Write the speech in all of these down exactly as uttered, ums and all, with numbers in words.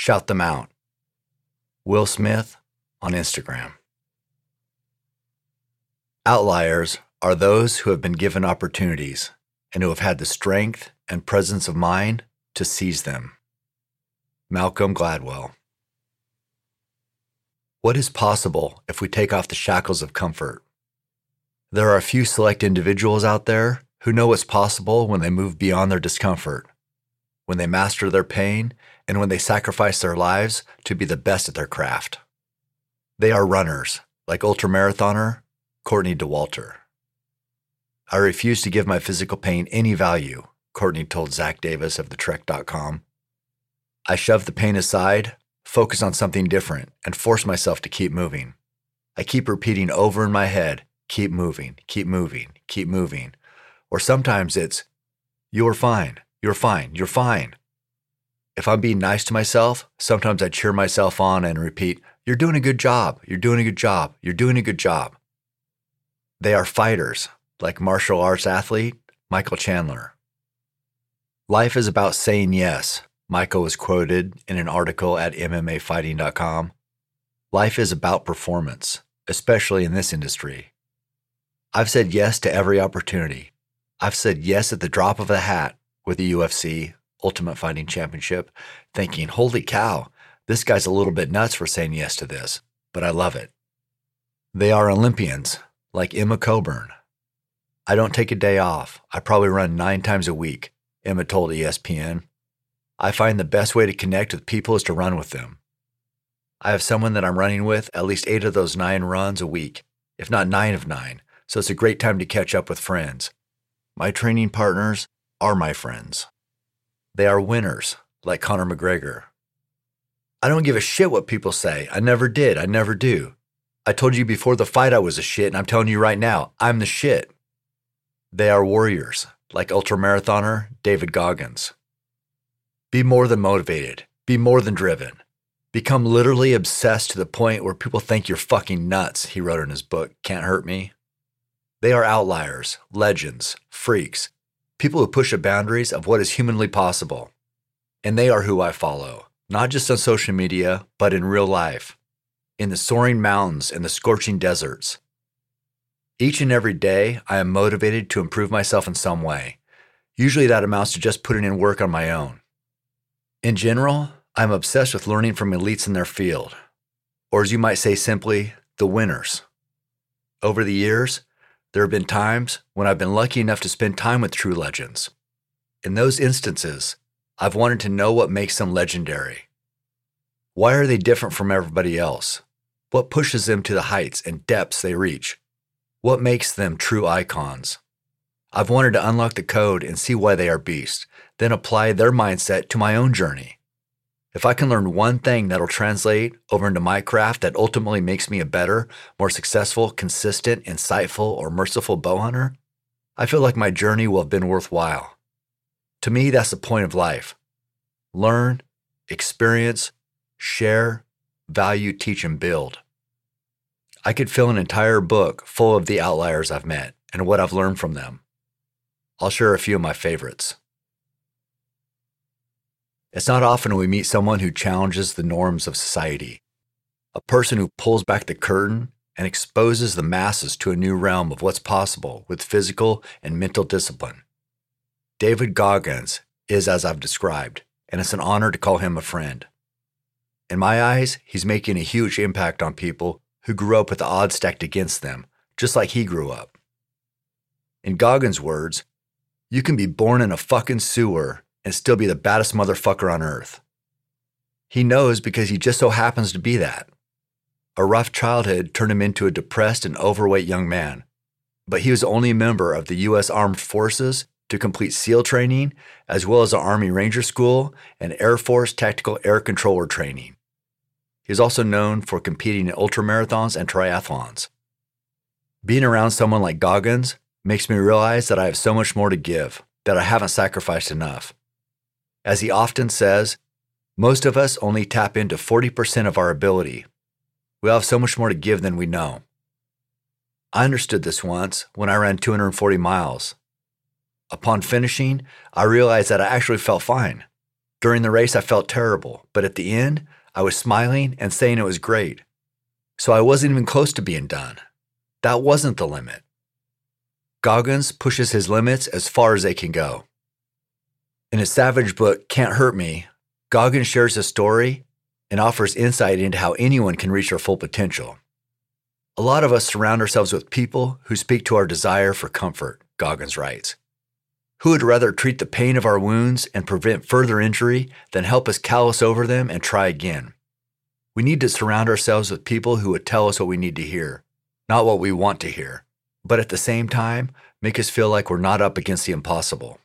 Shout them out. Will Smith on Instagram. Outliers are those who have been given opportunities and who have had the strength and presence of mind to seize them. Malcolm Gladwell. What is possible if we take off the shackles of comfort? There are a few select individuals out there who know what's possible when they move beyond their discomfort, when they master their pain, and when they sacrifice their lives to be the best at their craft. They are runners, like ultramarathoner Courtney Dauwalter. I refuse to give my physical pain any value, Courtney told Zach Davis of the trek dot com. I shove the pain aside, focus on something different, and force myself to keep moving. I keep repeating over in my head, keep moving, keep moving, keep moving. Or sometimes it's, you're fine, you're fine, you're fine. If I'm being nice to myself, sometimes I cheer myself on and repeat, you're doing a good job, you're doing a good job, you're doing a good job. They are fighters, like martial arts athlete Michael Chandler. Life is about saying yes, Michael was quoted in an article at M M A fighting dot com. Life is about performance, especially in this industry. I've said yes to every opportunity. I've said yes at the drop of a hat with the U F C, Ultimate Fighting Championship, thinking, holy cow, this guy's a little bit nuts for saying yes to this, but I love it. They are Olympians, like Emma Coburn. I don't take a day off. I probably run nine times a week, Emma told E S P N. I find the best way to connect with people is to run with them. I have someone that I'm running with at least eight of those nine runs a week, if not nine of nine, so it's a great time to catch up with friends. My training partners are my friends. They are winners, like Conor McGregor. I don't give a shit what people say. I never did. I never do. I told you before the fight I was a shit, and I'm telling you right now, I'm the shit. They are warriors, like ultramarathoner David Goggins. Be more than motivated. Be more than driven. Become literally obsessed to the point where people think you're fucking nuts, he wrote in his book, Can't Hurt Me. They are outliers, legends, freaks, people who push the boundaries of what is humanly possible. And they are who I follow, not just on social media, but in real life, in the soaring mountains and the scorching deserts. Each and every day, I am motivated to improve myself in some way. Usually that amounts to just putting in work on my own. In general, I'm obsessed with learning from elites in their field, or as you might say simply, the winners. Over the years, there have been times when I've been lucky enough to spend time with true legends. In those instances, I've wanted to know what makes them legendary. Why are they different from everybody else? What pushes them to the heights and depths they reach? What makes them true icons? I've wanted to unlock the code and see why they are beasts, then apply their mindset to my own journey. If I can learn one thing that'll translate over into my craft that ultimately makes me a better, more successful, consistent, insightful, or merciful bow hunter, I feel like my journey will have been worthwhile. To me, that's the point of life. Learn, experience, share, value, teach, and build. I could fill an entire book full of the outliers I've met and what I've learned from them. I'll share a few of my favorites. It's not often we meet someone who challenges the norms of society, a person who pulls back the curtain and exposes the masses to a new realm of what's possible with physical and mental discipline. David Goggins is as I've described, and it's an honor to call him a friend. In my eyes, he's making a huge impact on people who grew up with the odds stacked against them, just like he grew up. In Goggins' words, you can be born in a fucking sewer and still be the baddest motherfucker on earth. He knows because he just so happens to be that. A rough childhood turned him into a depressed and overweight young man, but he was only a member of the U S Armed Forces to complete SEAL training, as well as the Army Ranger School and Air Force Tactical Air Controller training. He is also known for competing in ultramarathons and triathlons. Being around someone like Goggins makes me realize that I have so much more to give, that I haven't sacrificed enough. As he often says, most of us only tap into forty percent of our ability. We have so much more to give than we know. I understood this once when I ran two hundred forty miles. Upon finishing, I realized that I actually felt fine. During the race, I felt terrible, but at the end, I was smiling and saying it was great. So I wasn't even close to being done. That wasn't the limit. Goggins pushes his limits as far as they can go. In his savage book, Can't Hurt Me, Goggins shares his story and offers insight into how anyone can reach their full potential. A lot of us surround ourselves with people who speak to our desire for comfort, Goggins writes. Who would rather treat the pain of our wounds and prevent further injury than help us callous over them and try again? We need to surround ourselves with people who would tell us what we need to hear, not what we want to hear, but at the same time, make us feel like we're not up against the impossible.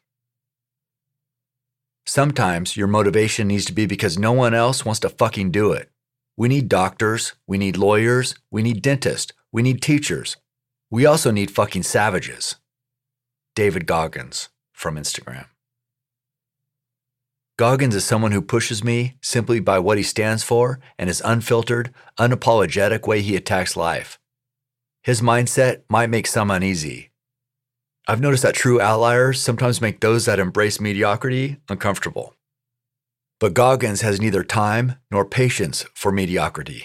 Sometimes your motivation needs to be because no one else wants to fucking do it. We need doctors, we need lawyers, we need dentists, we need teachers. We also need fucking savages. David Goggins from Instagram. Goggins is someone who pushes me simply by what he stands for and his unfiltered, unapologetic way he attacks life. His mindset might make some uneasy. I've noticed that true outliers sometimes make those that embrace mediocrity uncomfortable. But Goggins has neither time nor patience for mediocrity.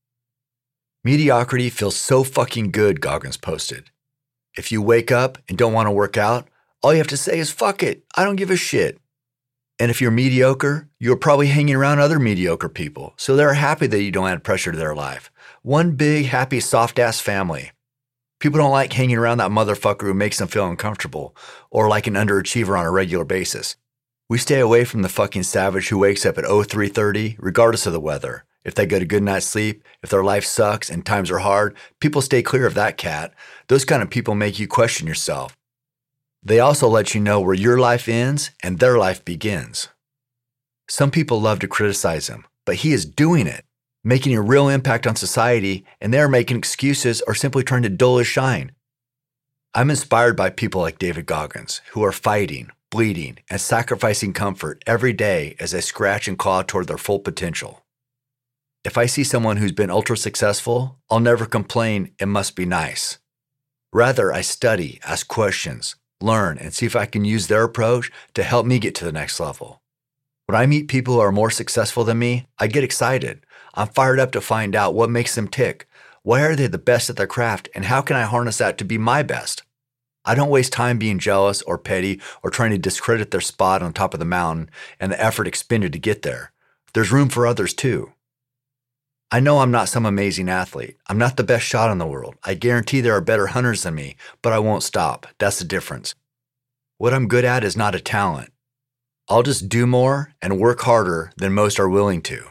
Mediocrity feels so fucking good, Goggins posted. If you wake up and don't want to work out, all you have to say is, fuck it, I don't give a shit. And if you're mediocre, you're probably hanging around other mediocre people, so they're happy that you don't add pressure to their life. One big, happy, soft-ass family. People don't like hanging around that motherfucker who makes them feel uncomfortable, or like an underachiever on a regular basis. We stay away from the fucking savage who wakes up at oh three thirty, regardless of the weather. If they get a good night's sleep, if their life sucks and times are hard, people stay clear of that cat. Those kind of people make you question yourself. They also let you know where your life ends and their life begins. Some people love to criticize him, but he is doing it, making a real impact on society, and they're making excuses or simply trying to dull his shine. I'm inspired by people like David Goggins, who are fighting, bleeding, and sacrificing comfort every day as they scratch and claw toward their full potential. If I see someone who's been ultra successful, I'll never complain, it must be nice. Rather, I study, ask questions, learn, and see if I can use their approach to help me get to the next level. When I meet people who are more successful than me, I get excited. I'm fired up to find out what makes them tick. Why are they the best at their craft, and how can I harness that to be my best? I don't waste time being jealous or petty or trying to discredit their spot on top of the mountain and the effort expended to get there. There's room for others too. I know I'm not some amazing athlete. I'm not the best shot in the world. I guarantee there are better hunters than me, but I won't stop. That's the difference. What I'm good at is not a talent. I'll just do more and work harder than most are willing to.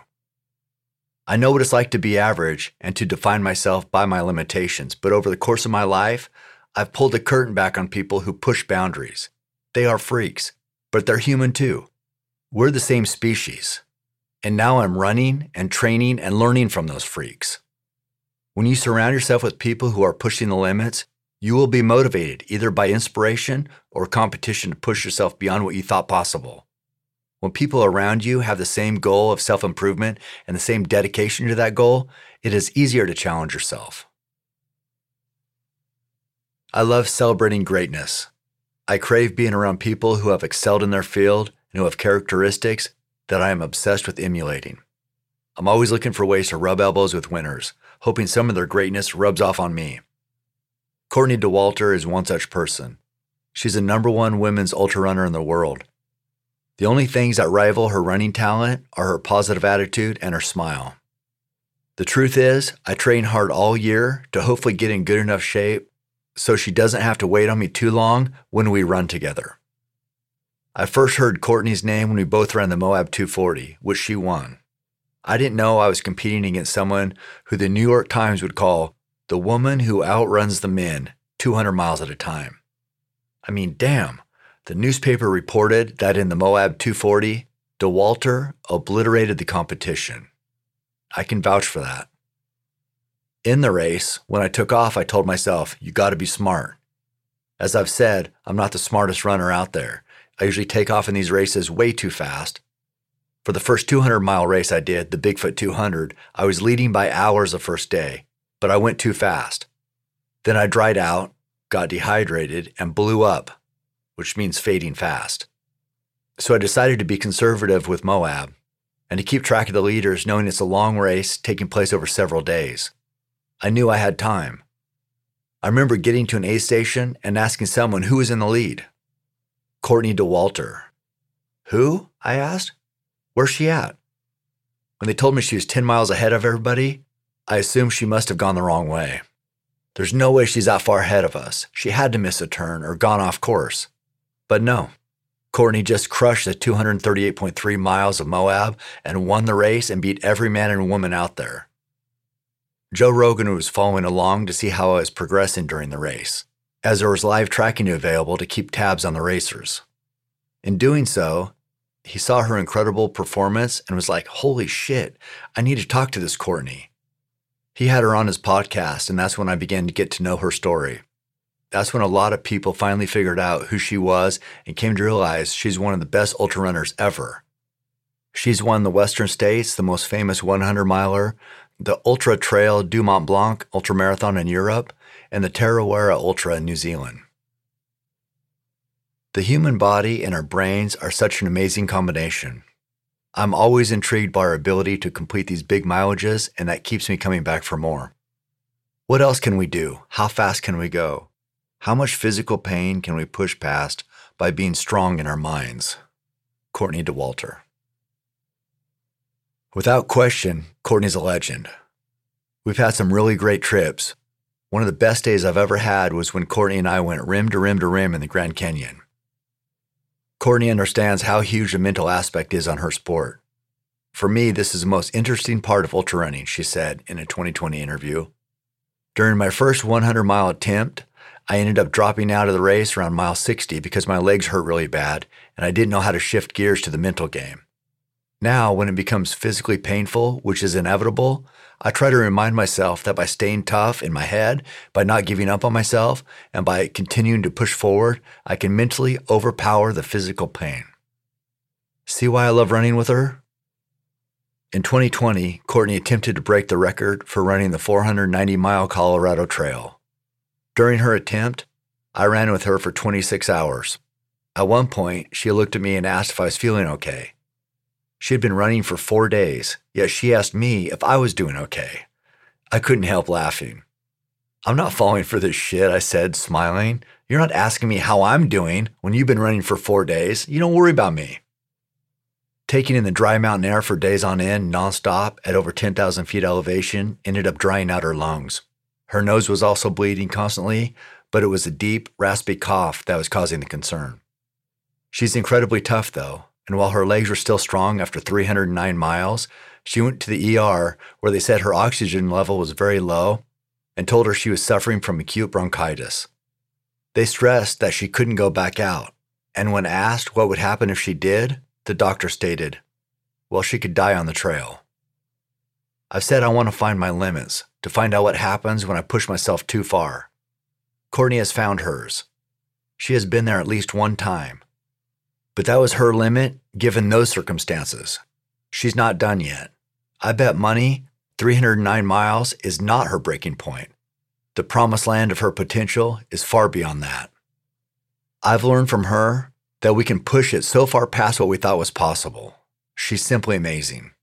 I know what it's like to be average and to define myself by my limitations, but over the course of my life, I've pulled the curtain back on people who push boundaries. They are freaks, but they're human too. We're the same species. And now I'm running and training and learning from those freaks. When you surround yourself with people who are pushing the limits, you will be motivated either by inspiration or competition to push yourself beyond what you thought possible. When people around you have the same goal of self-improvement and the same dedication to that goal, it is easier to challenge yourself. I love celebrating greatness. I crave being around people who have excelled in their field and who have characteristics that I am obsessed with emulating. I'm always looking for ways to rub elbows with winners, hoping some of their greatness rubs off on me. Courtney Dauwalter is one such person. She's the number one women's ultra runner in the world. The only things that rival her running talent are her positive attitude and her smile. The truth is, I train hard all year to hopefully get in good enough shape so she doesn't have to wait on me too long when we run together. I first heard Courtney's name when we both ran the Moab two forty, which she won. I didn't know I was competing against someone who the New York Times would call the woman who outruns the men two hundred miles at a time. I mean, damn, the newspaper reported that in the Moab two forty, Dauwalter obliterated the competition. I can vouch for that. In the race, when I took off, I told myself, you gotta be smart. As I've said, I'm not the smartest runner out there. I usually take off in these races way too fast. For the first two hundred mile race I did, the Bigfoot two hundred, I was leading by hours the first day, but I went too fast. Then I dried out, got dehydrated, and blew up, which means fading fast. So I decided to be conservative with Moab and to keep track of the leaders, knowing it's a long race taking place over several days. I knew I had time. I remember getting to an aid station and asking someone who was in the lead. Courtney Dauwalter. Who? I asked. Where's she at? When they told me she was ten miles ahead of everybody, I assumed she must have gone the wrong way. There's no way she's that far ahead of us. She had to miss a turn or gone off course. But no. Courtney just crushed the two hundred thirty-eight point three miles of Moab and won the race and beat every man and woman out there. Joe Rogan was following along to see how I was progressing during the race, as there was live tracking available to keep tabs on the racers. In doing so, he saw her incredible performance and was like, holy shit, I need to talk to this Courtney. He had her on his podcast, and that's when I began to get to know her story. That's when a lot of people finally figured out who she was and came to realize she's one of the best ultra runners ever. She's won the Western States, the most famous hundred miler, the Ultra Trail du Mont Blanc Ultramarathon in Europe, and the Tarawera Ultra in New Zealand. The human body and our brains are such an amazing combination. I'm always intrigued by our ability to complete these big mileages, and that keeps me coming back for more. What else can we do? How fast can we go? How much physical pain can we push past by being strong in our minds? Courtney Dauwalter. Without question, Courtney's a legend. We've had some really great trips. One of the best days I've ever had was when Courtney and I went rim to rim to rim in the Grand Canyon. Courtney understands how huge the mental aspect is on her sport. For me, this is the most interesting part of ultra running, she said in a twenty twenty interview. During my first hundred mile attempt, I ended up dropping out of the race around mile sixty because my legs hurt really bad and I didn't know how to shift gears to the mental game. Now, when it becomes physically painful, which is inevitable, I try to remind myself that by staying tough in my head, by not giving up on myself, and by continuing to push forward, I can mentally overpower the physical pain. See why I love running with her? In twenty twenty, Courtney attempted to break the record for running the four hundred ninety mile Colorado Trail. During her attempt, I ran with her for twenty-six hours. At one point, she looked at me and asked if I was feeling okay. She had been running for four days, yet she asked me if I was doing okay. I couldn't help laughing. I'm not falling for this shit, I said, smiling. You're not asking me how I'm doing when you've been running for four days. You don't worry about me. Taking in the dry mountain air for days on end, nonstop, at over ten thousand feet elevation, ended up drying out her lungs. Her nose was also bleeding constantly, but it was a deep, raspy cough that was causing the concern. She's incredibly tough, though, and while her legs were still strong after three hundred nine miles, she went to the E R where they said her oxygen level was very low and told her she was suffering from acute bronchitis. They stressed that she couldn't go back out, and when asked what would happen if she did, the doctor stated, well, she could die on the trail. I've said I want to find my limits, to find out what happens when I push myself too far. Courtney has found hers. She has been there at least one time. But that was her limit given those circumstances. She's not done yet. I bet money three hundred nine miles is not her breaking point. The promised land of her potential is far beyond that. I've learned from her that we can push it so far past what we thought was possible. She's simply amazing.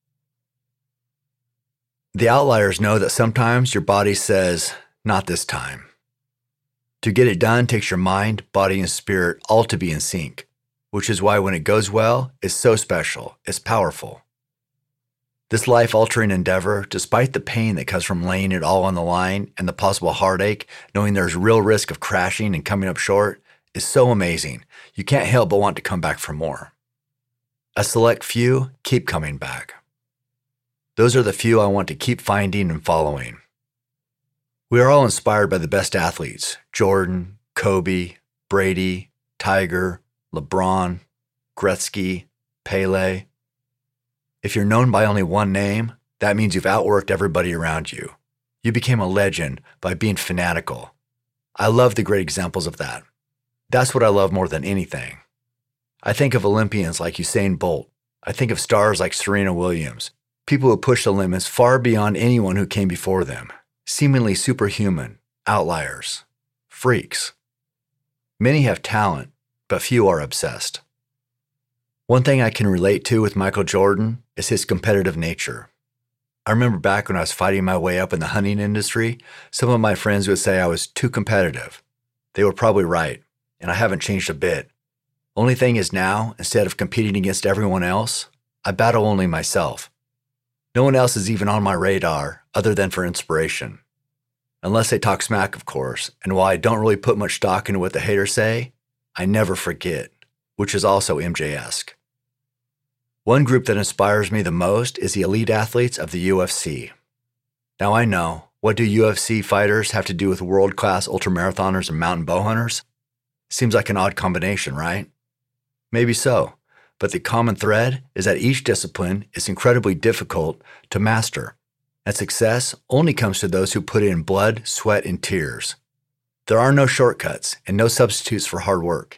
The outliers know that sometimes your body says, not this time. To get it done takes your mind, body, and spirit all to be in sync, which is why when it goes well, it's so special, it's powerful. This life-altering endeavor, despite the pain that comes from laying it all on the line and the possible heartache, knowing there's real risk of crashing and coming up short, is so amazing. You can't help but want to come back for more. A select few keep coming back. Those are the few I want to keep finding and following. We are all inspired by the best athletes, Jordan, Kobe, Brady, Tiger, LeBron, Gretzky, Pele. If you're known by only one name, that means you've outworked everybody around you. You became a legend by being fanatical. I love the great examples of that. That's what I love more than anything. I think of Olympians like Usain Bolt. I think of stars like Serena Williams, people who push the limits far beyond anyone who came before them, seemingly superhuman, outliers, freaks. Many have talent, but few are obsessed. One thing I can relate to with Michael Jordan is his competitive nature. I remember back when I was fighting my way up in the hunting industry, some of my friends would say I was too competitive. They were probably right, and I haven't changed a bit. Only thing is now, instead of competing against everyone else, I battle only myself. No one else is even on my radar other than for inspiration. Unless they talk smack, of course, and while I don't really put much stock into what the haters say, I never forget, which is also M J-esque. One group that inspires me the most is the elite athletes of the U F C. Now I know, what do U F C fighters have to do with world-class ultramarathoners and mountain bow hunters? Seems like an odd combination, right? Maybe so, but the common thread is that each discipline is incredibly difficult to master, and success only comes to those who put in blood, sweat, and tears. There are no shortcuts and no substitutes for hard work.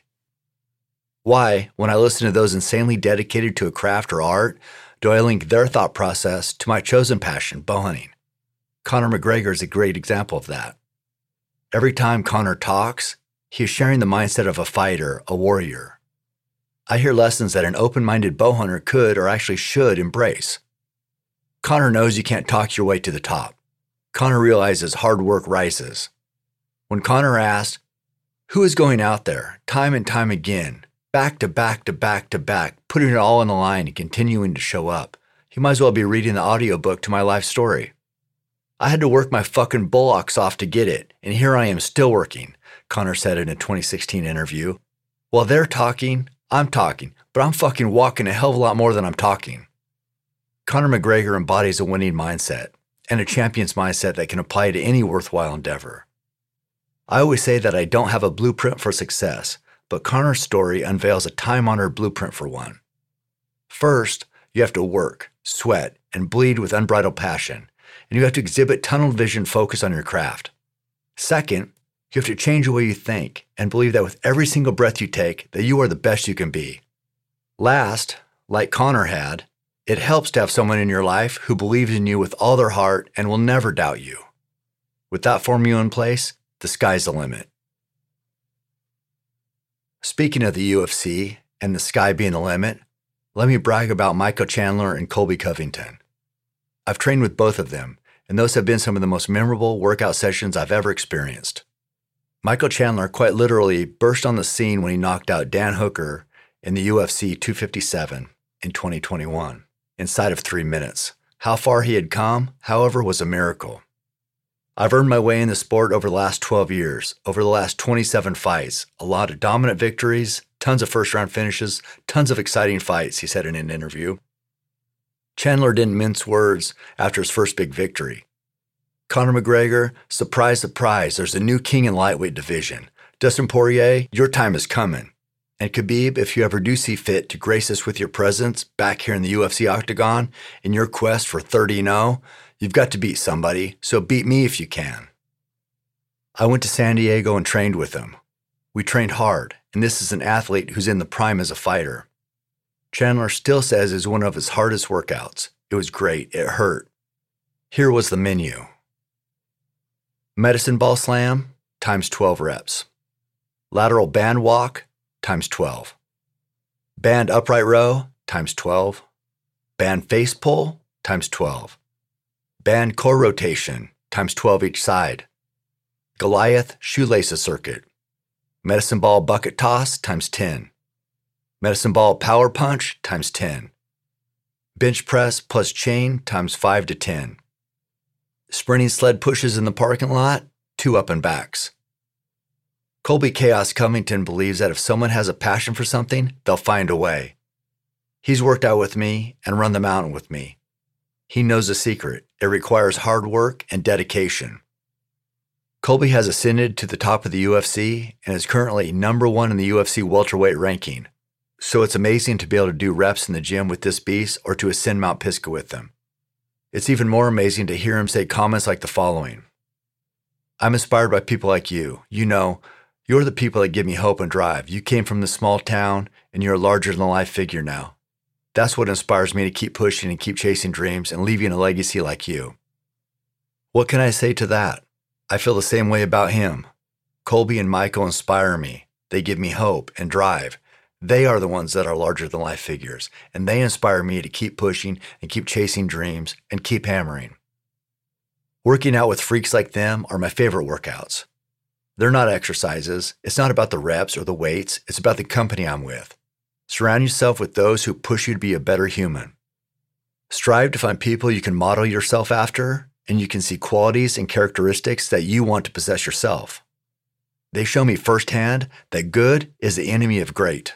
Why, when I listen to those insanely dedicated to a craft or art, do I link their thought process to my chosen passion, bow hunting? Conor McGregor is a great example of that. Every time Conor talks, he is sharing the mindset of a fighter, a warrior. I hear lessons that an open-minded bow hunter could or actually should embrace. Conor knows you can't talk your way to the top. Conor realizes hard work rises. When Conor asked, who is going out there, time and time again, back to back to back to back, putting it all on the line and continuing to show up, he might as well be reading the audiobook to my life story. I had to work my fucking bullocks off to get it, and here I am still working, Conor said in a twenty sixteen interview. While they're talking, I'm talking, but I'm fucking walking a hell of a lot more than I'm talking. Conor McGregor embodies a winning mindset, and a champion's mindset that can apply to any worthwhile endeavor. I always say that I don't have a blueprint for success, but Conor's story unveils a time-honored blueprint for one. First, you have to work, sweat, and bleed with unbridled passion, and you have to exhibit tunnel vision focus on your craft. Second, you have to change the way you think and believe that with every single breath you take, that you are the best you can be. Last, like Conor had, it helps to have someone in your life who believes in you with all their heart and will never doubt you. With that formula in place, the sky's the limit. Speaking of the U F C and the sky being the limit, let me brag about Michael Chandler and Colby Covington. I've trained with both of them, and those have been some of the most memorable workout sessions I've ever experienced. Michael Chandler quite literally burst on the scene when he knocked out Dan Hooker in the U F C two fifty-seven in twenty twenty-one, inside of three minutes. How far he had come, however, was a miracle. I've earned my way in the sport over the last twelve years, over the last twenty-seven fights, a lot of dominant victories, tons of first-round finishes, tons of exciting fights, he said in an interview. Chandler didn't mince words after his first big victory. Conor McGregor, surprise, surprise, there's a new king in lightweight division. Dustin Poirier, your time is coming. And Khabib, if you ever do see fit to grace us with your presence back here in the U F C octagon in your quest for thirty and oh, you've got to beat somebody, so beat me if you can. I went to San Diego and trained with him. We trained hard, and this is an athlete who's in the prime as a fighter. Chandler still says it was one of his hardest workouts. It was great, it hurt. Here was the menu. Medicine ball slam, times twelve reps. Lateral band walk, times twelve. Band upright row, times twelve. Band face pull, times twelve. Band core rotation, times twelve each side. Goliath shoelaces circuit. Medicine ball bucket toss, times ten. Medicine ball power punch, times ten. Bench press plus chain, times five to ten. Sprinting sled pushes in the parking lot, two up and backs. Colby Chaos Covington believes that if someone has a passion for something, they'll find a way. He's worked out with me and run the mountain with me. He knows the secret. It requires hard work and dedication. Colby has ascended to the top of the U F C and is currently number one in the U F C welterweight ranking. So it's amazing to be able to do reps in the gym with this beast or to ascend Mount Pisgah with them. It's even more amazing to hear him say comments like the following. I'm inspired by people like you. You know, you're the people that give me hope and drive. You came from the small town and you're a larger than life figure now. That's what inspires me to keep pushing and keep chasing dreams and leaving a legacy like you. What can I say to that? I feel the same way about him. Colby and Michael inspire me. They give me hope and drive. They are the ones that are larger than life figures, and they inspire me to keep pushing and keep chasing dreams and keep hammering. Working out with freaks like them are my favorite workouts. They're not exercises. It's not about the reps or the weights. It's about the company I'm with. Surround yourself with those who push you to be a better human. Strive to find people you can model yourself after, and you can see qualities and characteristics that you want to possess yourself. They show me firsthand that good is the enemy of great.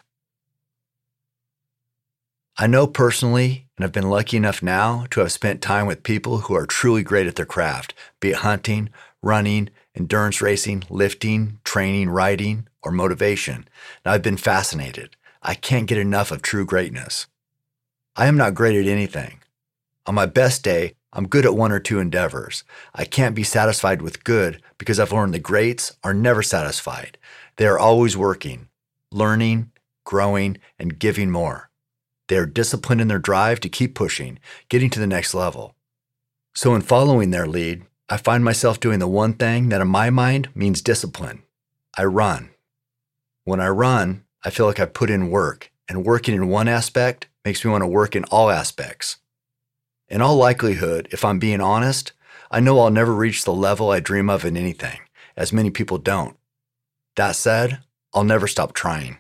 I know personally, and I've been lucky enough now to have spent time with people who are truly great at their craft, be it hunting, running, endurance racing, lifting, training, riding, or motivation. And I've been fascinated. I can't get enough of true greatness. I am not great at anything. On my best day, I'm good at one or two endeavors. I can't be satisfied with good because I've learned the greats are never satisfied. They are always working, learning, growing, and giving more. They are disciplined in their drive to keep pushing, getting to the next level. So in following their lead, I find myself doing the one thing that in my mind means discipline. I run. When I run, I feel like I've put in work, and working in one aspect makes me want to work in all aspects. In all likelihood, if I'm being honest, I know I'll never reach the level I dream of in anything, as many people don't. That said, I'll never stop trying.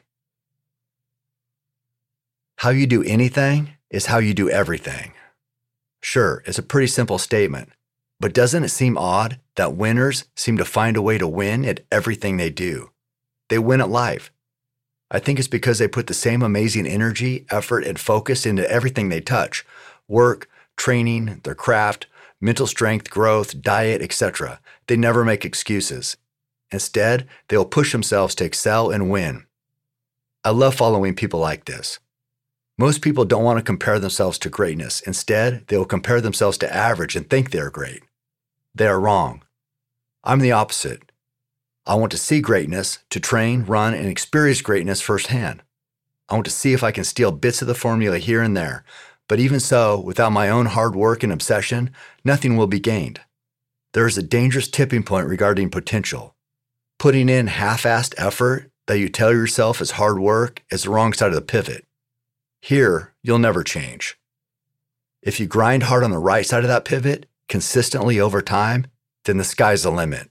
How you do anything is how you do everything. Sure, it's a pretty simple statement, but doesn't it seem odd that winners seem to find a way to win at everything they do? They win at life. I think it's because they put the same amazing energy, effort, and focus into everything they touch: work, training, their craft, mental strength, growth, diet, et cetera. They never make excuses. Instead, they will push themselves to excel and win. I love following people like this. Most people don't want to compare themselves to greatness. Instead, they will compare themselves to average and think they are great. They are wrong. I'm the opposite. I want to see greatness, to train, run, and experience greatness firsthand. I want to see if I can steal bits of the formula here and there, but even so, without my own hard work and obsession, nothing will be gained. There is a dangerous tipping point regarding potential. Putting in half-assed effort that you tell yourself is hard work is the wrong side of the pivot. Here, you'll never change. If you grind hard on the right side of that pivot, consistently over time, then the sky's the limit.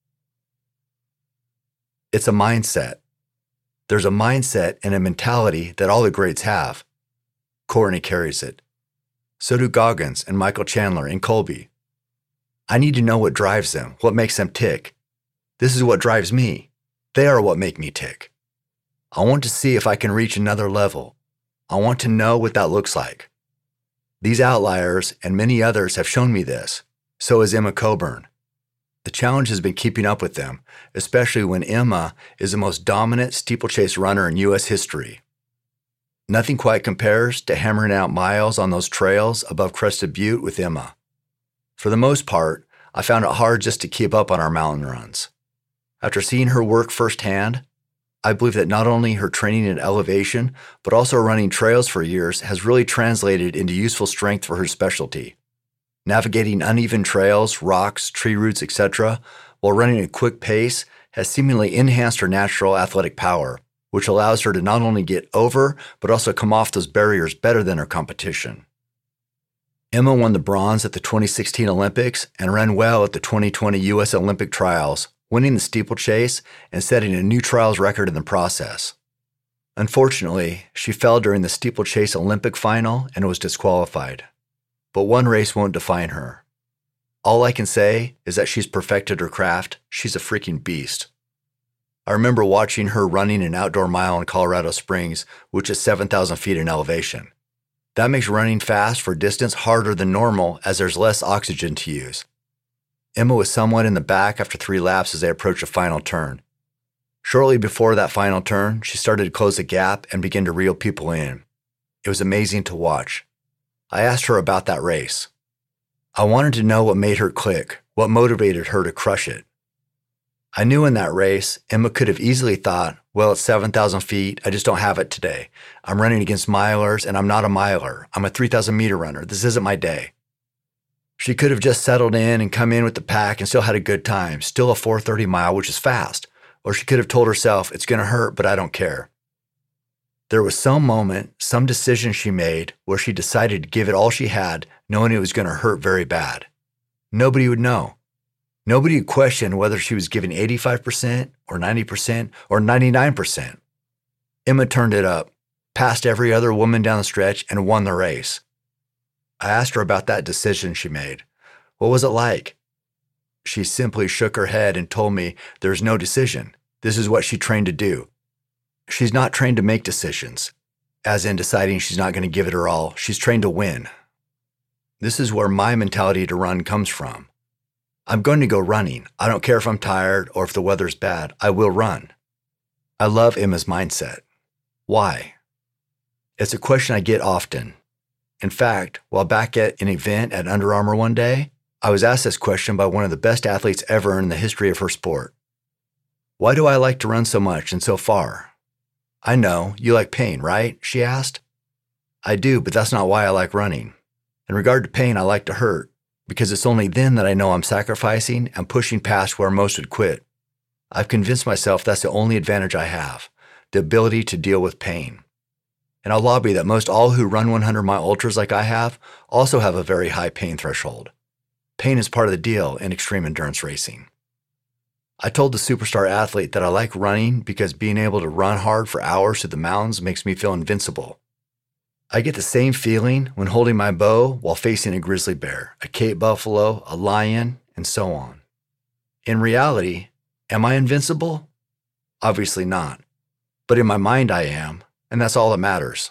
It's a mindset. There's a mindset and a mentality that all the greats have. Courtney carries it. So do Goggins and Michael Chandler and Colby. I need to know what drives them, what makes them tick. This is what drives me. They are what make me tick. I want to see if I can reach another level. I want to know what that looks like. These outliers and many others have shown me this. So has Emma Coburn. The challenge has been keeping up with them, especially when Emma is the most dominant steeplechase runner in U S history. Nothing quite compares to hammering out miles on those trails above Crested Butte with Emma. For the most part, I found it hard just to keep up on our mountain runs. After seeing her work firsthand, I believe that not only her training in elevation, but also running trails for years has really translated into useful strength for her specialty. Navigating uneven trails, rocks, tree roots, et cetera, while running a quick pace has seemingly enhanced her natural athletic power, which allows her to not only get over, but also come off those barriers better than her competition. Emma won the bronze at the twenty sixteen Olympics and ran well at the twenty twenty U S Olympic trials, winning the steeplechase and setting a new trials record in the process. Unfortunately, she fell during the steeplechase Olympic final and was disqualified. But one race won't define her. All I can say is that she's perfected her craft. She's a freaking beast. I remember watching her running an outdoor mile in Colorado Springs, which is seven thousand feet in elevation. That makes running fast for distance harder than normal as there's less oxygen to use. Emma was somewhat in the back after three laps as they approached a final turn. Shortly before that final turn, she started to close the gap and begin to reel people in. It was amazing to watch. I asked her about that race. I wanted to know what made her click, what motivated her to crush it. I knew in that race, Emma could have easily thought, well, it's seven thousand feet, I just don't have it today. I'm running against milers, and I'm not a miler. I'm a three thousand meter runner. This isn't my day. She could have just settled in and come in with the pack and still had a good time, still a four thirty mile, which is fast. Or she could have told herself, it's going to hurt, but I don't care. There was some moment, some decision she made where she decided to give it all she had, knowing it was going to hurt very bad. Nobody would know. Nobody would question whether she was giving eighty-five percent or ninety percent or ninety-nine percent. Emma turned it up, passed every other woman down the stretch, and won the race. I asked her about that decision she made. What was it like? She simply shook her head and told me there's no decision. This is what she trained to do. She's not trained to make decisions, as in deciding she's not going to give it her all. She's trained to win. This is where my mentality to run comes from. I'm going to go running. I don't care if I'm tired or if the weather's bad. I will run. I love Emma's mindset. Why? It's a question I get often. In fact, while back at an event at Under Armour one day, I was asked this question by one of the best athletes ever in the history of her sport. Why do I like to run so much and so far? I know, you like pain, right? She asked. I do, but that's not why I like running. In regard to pain, I like to hurt, because it's only then that I know I'm sacrificing and pushing past where most would quit. I've convinced myself that's the only advantage I have, the ability to deal with pain. And I'll lobby that most all who run one hundred mile ultras like I have also have a very high pain threshold. Pain is part of the deal in extreme endurance racing. I told the superstar athlete that I like running because being able to run hard for hours through the mountains makes me feel invincible. I get the same feeling when holding my bow while facing a grizzly bear, a Cape buffalo, a lion, and so on. In reality, am I invincible? Obviously not. But in my mind I am, and that's all that matters.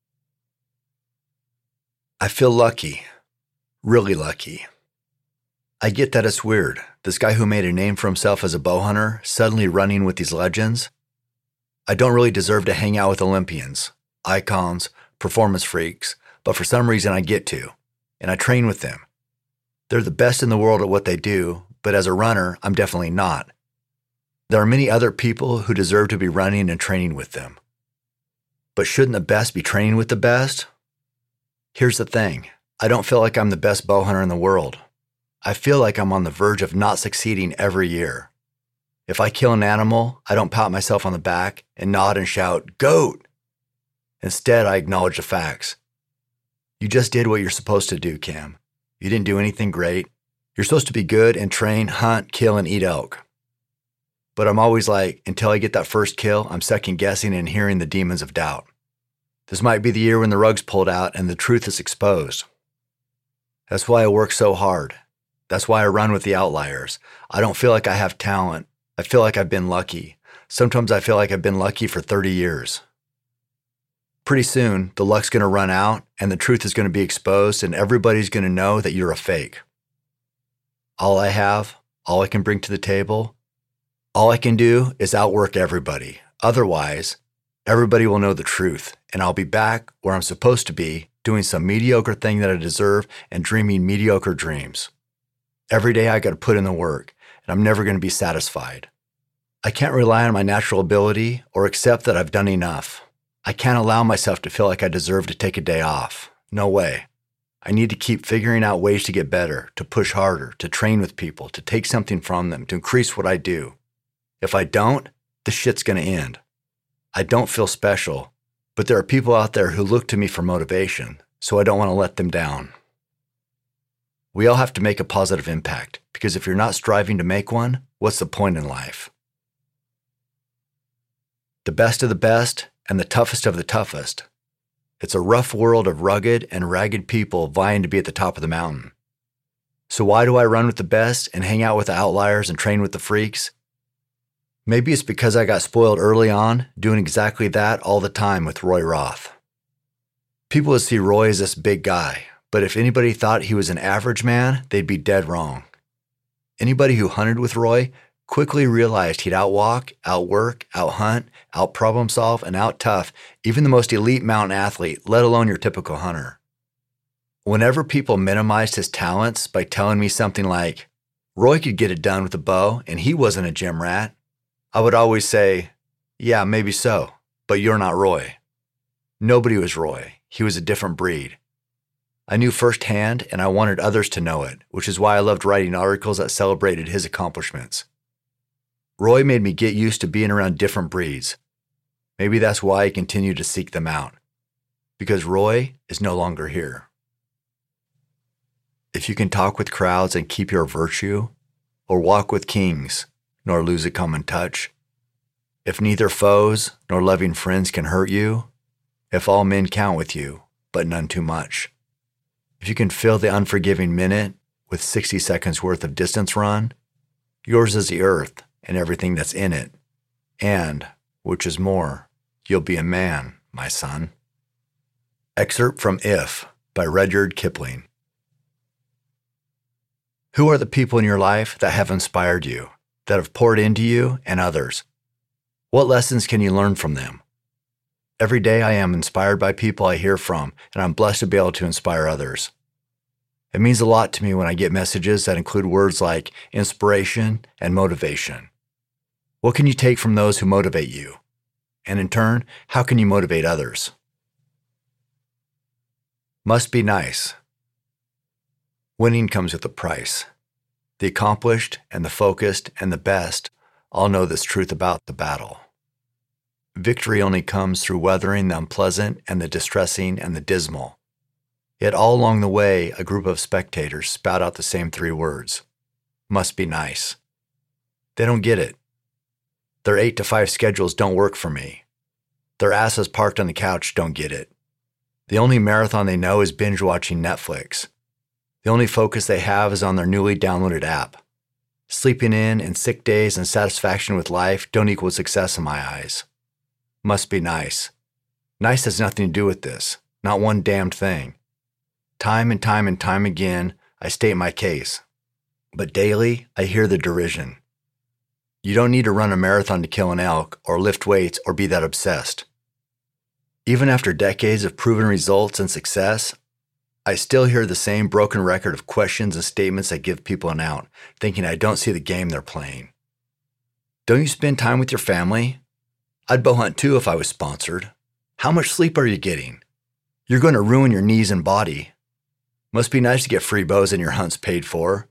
I feel lucky, really lucky. I get that it's weird, this guy who made a name for himself as a bow hunter suddenly running with these legends. I don't really deserve to hang out with Olympians, icons, performance freaks, but for some reason I get to, and I train with them. They're the best in the world at what they do, but as a runner, I'm definitely not. There are many other people who deserve to be running and training with them. But shouldn't the best be training with the best? Here's the thing. I don't feel like I'm the best bow hunter in the world. I feel like I'm on the verge of not succeeding every year. If I kill an animal, I don't pat myself on the back and nod and shout, "Goat!" Instead, I acknowledge the facts. You just did what you're supposed to do, Cam. You didn't do anything great. You're supposed to be good and train, hunt, kill, and eat elk. But I'm always like, until I get that first kill, I'm second guessing and hearing the demons of doubt. This might be the year when the rug's pulled out and the truth is exposed. That's why I work so hard. That's why I run with the outliers. I don't feel like I have talent. I feel like I've been lucky. Sometimes I feel like I've been lucky for thirty years. Pretty soon, the luck's going to run out and the truth is going to be exposed and everybody's going to know that you're a fake. All I have, all I can bring to the table, all I can do is outwork everybody. Otherwise, everybody will know the truth and I'll be back where I'm supposed to be, doing some mediocre thing that I deserve and dreaming mediocre dreams. Every day I got to put in the work, and I'm never going to be satisfied. I can't rely on my natural ability or accept that I've done enough. I can't allow myself to feel like I deserve to take a day off. No way. I need to keep figuring out ways to get better, to push harder, to train with people, to take something from them, to increase what I do. If I don't, the shit's going to end. I don't feel special, but there are people out there who look to me for motivation, so I don't want to let them down. We all have to make a positive impact, because if you're not striving to make one, what's the point in life? The best of the best and the toughest of the toughest. It's a rough world of rugged and ragged people vying to be at the top of the mountain. So why do I run with the best and hang out with the outliers and train with the freaks? Maybe it's because I got spoiled early on, doing exactly that all the time with Roy Roth. People would see Roy as this big guy, but if anybody thought he was an average man, they'd be dead wrong. Anybody who hunted with Roy quickly realized he'd outwalk, outwork, outhunt, out-problem solve, and out-tough even the most elite mountain athlete, let alone your typical hunter. Whenever people minimized his talents by telling me something like, Roy could get it done with a bow and he wasn't a gym rat, I would always say, yeah, maybe so, but you're not Roy. Nobody was Roy. He was a different breed. I knew firsthand, and I wanted others to know it, which is why I loved writing articles that celebrated his accomplishments. Roy made me get used to being around different breeds. Maybe that's why I continue to seek them out. Because Roy is no longer here. If you can talk with crowds and keep your virtue, or walk with kings, nor lose a common touch, if neither foes nor loving friends can hurt you, if all men count with you, but none too much, if you can fill the unforgiving minute with sixty seconds worth of distance run, yours is the earth and everything that's in it, and, which is more, you'll be a man, my son. Excerpt from If by Rudyard Kipling. Who are the people in your life that have inspired you, that have poured into you and others? What lessons can you learn from them? Every day I am inspired by people I hear from, and I'm blessed to be able to inspire others. It means a lot to me when I get messages that include words like inspiration and motivation. What can you take from those who motivate you? And in turn, how can you motivate others? Must be nice. Winning comes with a price. The accomplished and the focused and the best all know this truth about the battle. Victory only comes through weathering the unpleasant and the distressing and the dismal. Yet all along the way, a group of spectators spout out the same three words. Must be nice. They don't get it. Their eight to five schedules don't work for me. Their asses parked on the couch don't get it. The only marathon they know is binge watching Netflix. The only focus they have is on their newly downloaded app. Sleeping in and sick days and satisfaction with life don't equal success in my eyes. Must be nice. Nice has nothing to do with this, not one damned thing. Time and time and time again, I state my case. But daily, I hear the derision. You don't need to run a marathon to kill an elk or lift weights or be that obsessed. Even after decades of proven results and success, I still hear the same broken record of questions and statements that give people an out, thinking I don't see the game they're playing. Don't you spend time with your family? I'd bow hunt too if I was sponsored. How much sleep are you getting? You're going to ruin your knees and body. Must be nice to get free bows and your hunts paid for.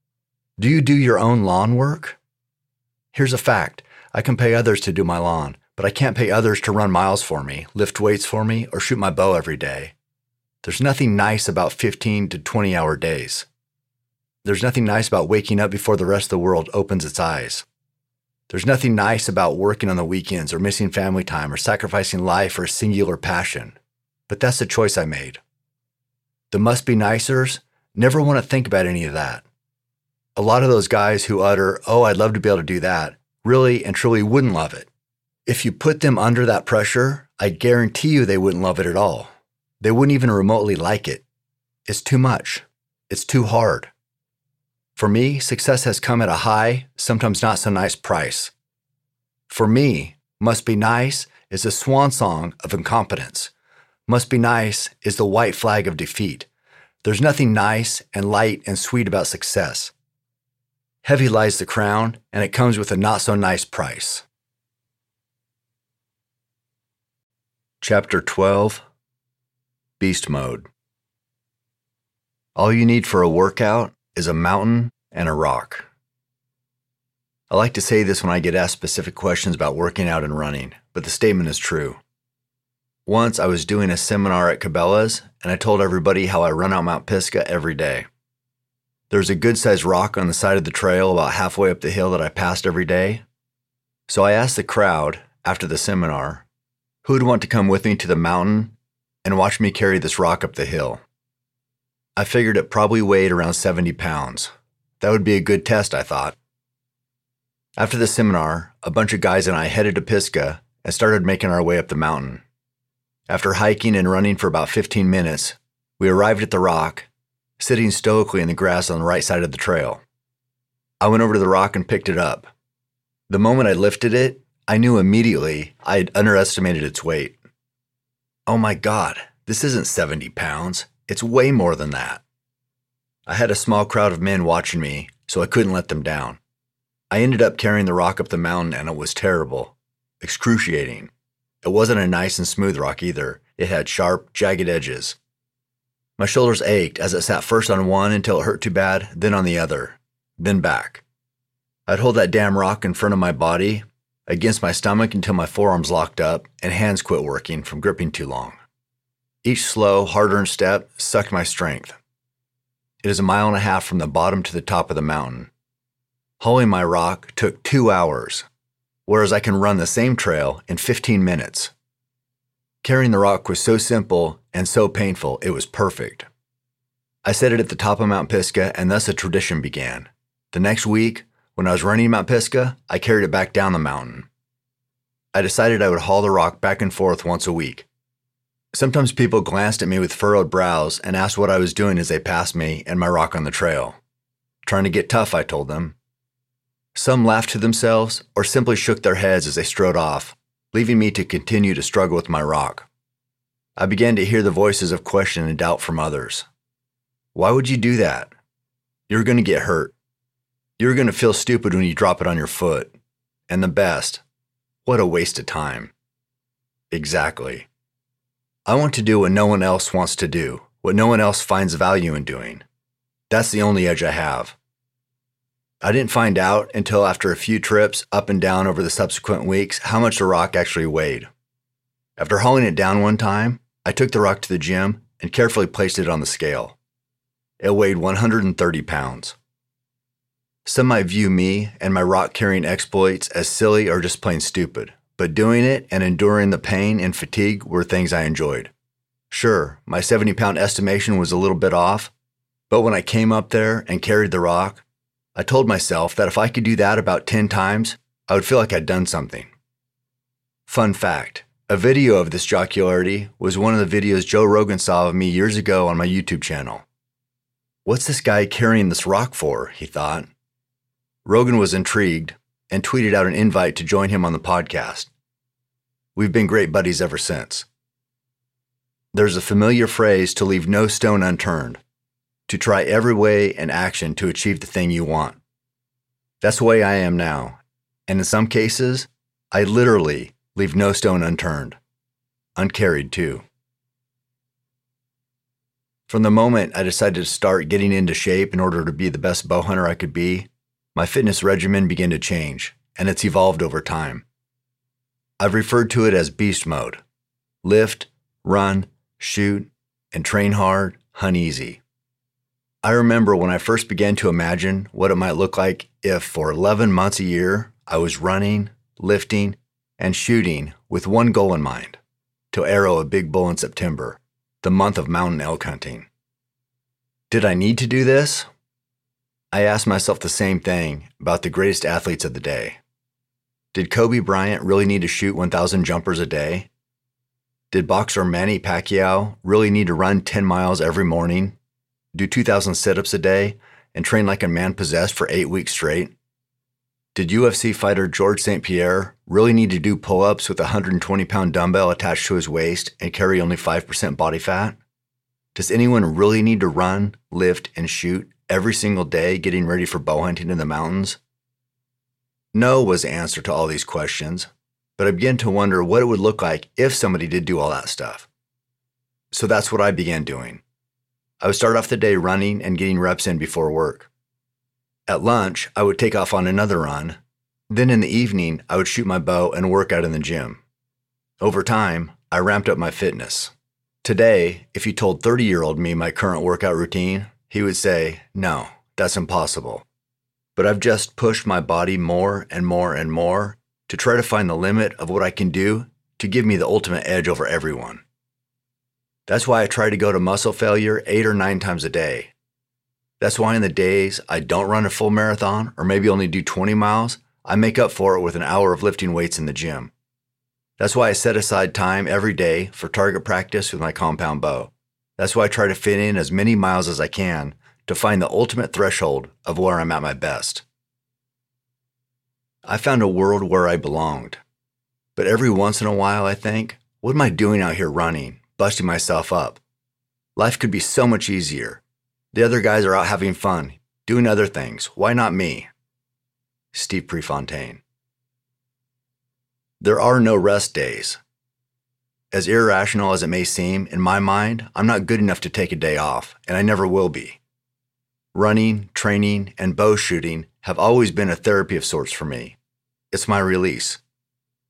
Do you do your own lawn work? Here's a fact. I can pay others to do my lawn, but I can't pay others to run miles for me, lift weights for me, or shoot my bow every day. There's nothing nice about fifteen to twenty hour days. There's nothing nice about waking up before the rest of the world opens its eyes. There's nothing nice about working on the weekends or missing family time or sacrificing life for a singular passion. But that's the choice I made. The must-be-nicers never want to think about any of that. A lot of those guys who utter, "Oh, I'd love to be able to do that," really and truly wouldn't love it. If you put them under that pressure, I guarantee you they wouldn't love it at all. They wouldn't even remotely like it. It's too much. It's too hard. For me, success has come at a high, sometimes not so nice price. For me, must be nice is the swan song of incompetence. Must be nice is the white flag of defeat. There's nothing nice and light and sweet about success. Heavy lies the crown, and it comes with a not-so-nice price. Chapter twelve, Beast Mode. All you need for a workout is a mountain and a rock. I like to say this when I get asked specific questions about working out and running, but the statement is true. Once I was doing a seminar at Cabela's, and I told everybody how I run out Mount Pisgah every day. There's a good-sized rock on the side of the trail about halfway up the hill that I passed every day. So I asked the crowd, after the seminar, who would want to come with me to the mountain and watch me carry this rock up the hill. I figured it probably weighed around seventy pounds. That would be a good test, I thought. After the seminar, a bunch of guys and I headed to Pisgah and started making our way up the mountain. After hiking and running for about fifteen minutes, we arrived at the rock, sitting stoically in the grass on the right side of the trail. I went over to the rock and picked it up. The moment I lifted it, I knew immediately I had underestimated its weight. Oh my God, this isn't seventy pounds. It's way more than that. I had a small crowd of men watching me, so I couldn't let them down. I ended up carrying the rock up the mountain, and it was terrible, excruciating. It wasn't a nice and smooth rock either. It had sharp, jagged edges. My shoulders ached as it sat first on one until it hurt too bad, then on the other, then back. I'd hold that damn rock in front of my body, against my stomach until my forearms locked up and hands quit working from gripping too long. Each slow, hard-earned step sucked my strength. It is a mile and a half from the bottom to the top of the mountain. Hauling my rock took two hours, whereas I can run the same trail in fifteen minutes. Carrying the rock was so simple and so painful, it was perfect. I set it at the top of Mount Pisgah, and thus a tradition began. The next week, when I was running Mount Pisgah, I carried it back down the mountain. I decided I would haul the rock back and forth once a week. Sometimes people glanced at me with furrowed brows and asked what I was doing as they passed me and my rock on the trail. Trying to get tough, I told them. Some laughed to themselves or simply shook their heads as they strode off, leaving me to continue to struggle with my rock. I began to hear the voices of question and doubt from others. Why would you do that? You're going to get hurt. You're going to feel stupid when you drop it on your foot. And the best, what a waste of time. Exactly. I want to do what no one else wants to do, what no one else finds value in doing. That's the only edge I have. I didn't find out until after a few trips up and down over the subsequent weeks how much the rock actually weighed. After hauling it down one time, I took the rock to the gym and carefully placed it on the scale. It weighed one hundred thirty pounds. Some might view me and my rock-carrying exploits as silly or just plain stupid, but doing it and enduring the pain and fatigue were things I enjoyed. Sure, my seventy-pound estimation was a little bit off, but when I came up there and carried the rock, I told myself that if I could do that about ten times, I would feel like I'd done something. Fun fact, a video of this jocularity was one of the videos Joe Rogan saw of me years ago on my YouTube channel. What's this guy carrying this rock for, he thought. Rogan was intrigued and tweeted out an invite to join him on the podcast. We've been great buddies ever since. There's a familiar phrase to leave no stone unturned, to try every way and action to achieve the thing you want. That's the way I am now, and in some cases, I literally leave no stone unturned, uncarried too. From the moment I decided to start getting into shape in order to be the best bow hunter I could be, my fitness regimen began to change, and it's evolved over time. I've referred to it as beast mode. Lift, run, shoot, and train hard, hunt easy. I remember when I first began to imagine what it might look like if for eleven months a year I was running, lifting, and shooting with one goal in mind, to arrow a big bull in September, the month of mountain elk hunting. Did I need to do this? I asked myself the same thing about the greatest athletes of the day. Did Kobe Bryant really need to shoot one thousand jumpers a day? Did boxer Manny Pacquiao really need to run ten miles every morning, do two thousand sit-ups a day, and train like a man possessed for eight weeks straight? Did U F C fighter George Saint Pierre really need to do pull-ups with a one hundred twenty pound dumbbell attached to his waist and carry only five percent body fat? Does anyone really need to run, lift, and shoot every single day getting ready for bow hunting in the mountains? No was the answer to all these questions, but I began to wonder what it would look like if somebody did do all that stuff. So that's what I began doing. I would start off the day running and getting reps in before work. At lunch, I would take off on another run. Then in the evening, I would shoot my bow and work out in the gym. Over time, I ramped up my fitness. Today, if you told thirty-year-old me my current workout routine, he would say, no, that's impossible. But I've just pushed my body more and more and more to try to find the limit of what I can do to give me the ultimate edge over everyone. That's why I try to go to muscle failure eight or nine times a day. That's why in the days I don't run a full marathon or maybe only do twenty miles, I make up for it with an hour of lifting weights in the gym. That's why I set aside time every day for target practice with my compound bow. That's why I try to fit in as many miles as I can to find the ultimate threshold of where I'm at my best. I found a world where I belonged. But every once in a while I think, what am I doing out here running, busting myself up? Life could be so much easier. The other guys are out having fun, doing other things. Why not me? Steve Prefontaine. There are no rest days. As irrational as it may seem, in my mind, I'm not good enough to take a day off, and I never will be. Running, training, and bow shooting have always been a therapy of sorts for me. It's my release.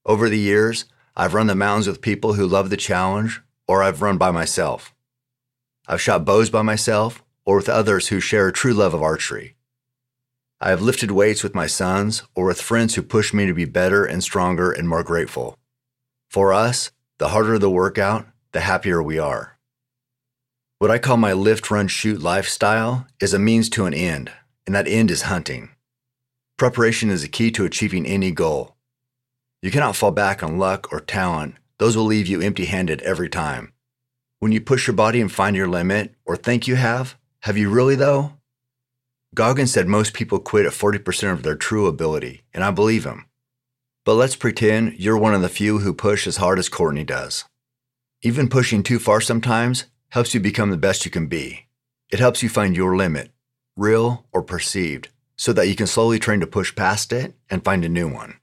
Over the years, I've run the mountains with people who love the challenge, or I've run by myself. I've shot bows by myself, or with others who share a true love of archery. I have lifted weights with my sons, or with friends who push me to be better and stronger and more grateful. For us, the harder the workout, the happier we are. What I call my lift, run, shoot lifestyle is a means to an end, and that end is hunting. Preparation is the key to achieving any goal. You cannot fall back on luck or talent. Those will leave you empty-handed every time. When you push your body and find your limit, or think you have, have you really though? Goggins said most people quit at forty percent of their true ability, and I believe him. But let's pretend you're one of the few who push as hard as Courtney does. Even pushing too far sometimes helps you become the best you can be. It helps you find your limit, real or perceived, so that you can slowly train to push past it and find a new one.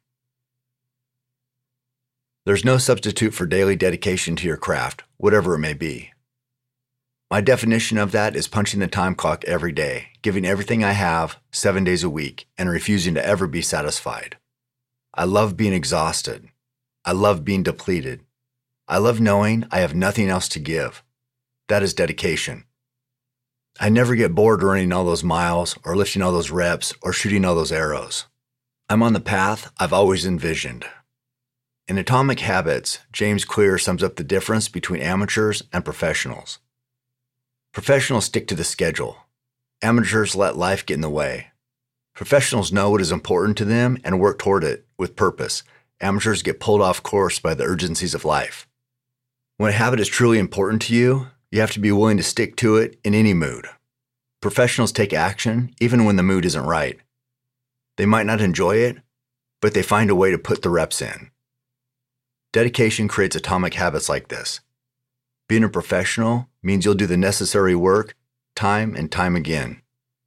There's no substitute for daily dedication to your craft, whatever it may be. My definition of that is punching the time clock every day, giving everything I have, seven days a week, and refusing to ever be satisfied. I love being exhausted. I love being depleted. I love knowing I have nothing else to give. That is dedication. I never get bored running all those miles, or lifting all those reps, or shooting all those arrows. I'm on the path I've always envisioned. In Atomic Habits, James Clear sums up the difference between amateurs and professionals. Professionals stick to the schedule. Amateurs let life get in the way. Professionals know what is important to them and work toward it with purpose. Amateurs get pulled off course by the urgencies of life. When a habit is truly important to you, you have to be willing to stick to it in any mood. Professionals take action even when the mood isn't right. They might not enjoy it, but they find a way to put the reps in. Dedication creates atomic habits like this. Being a professional means you'll do the necessary work time and time again.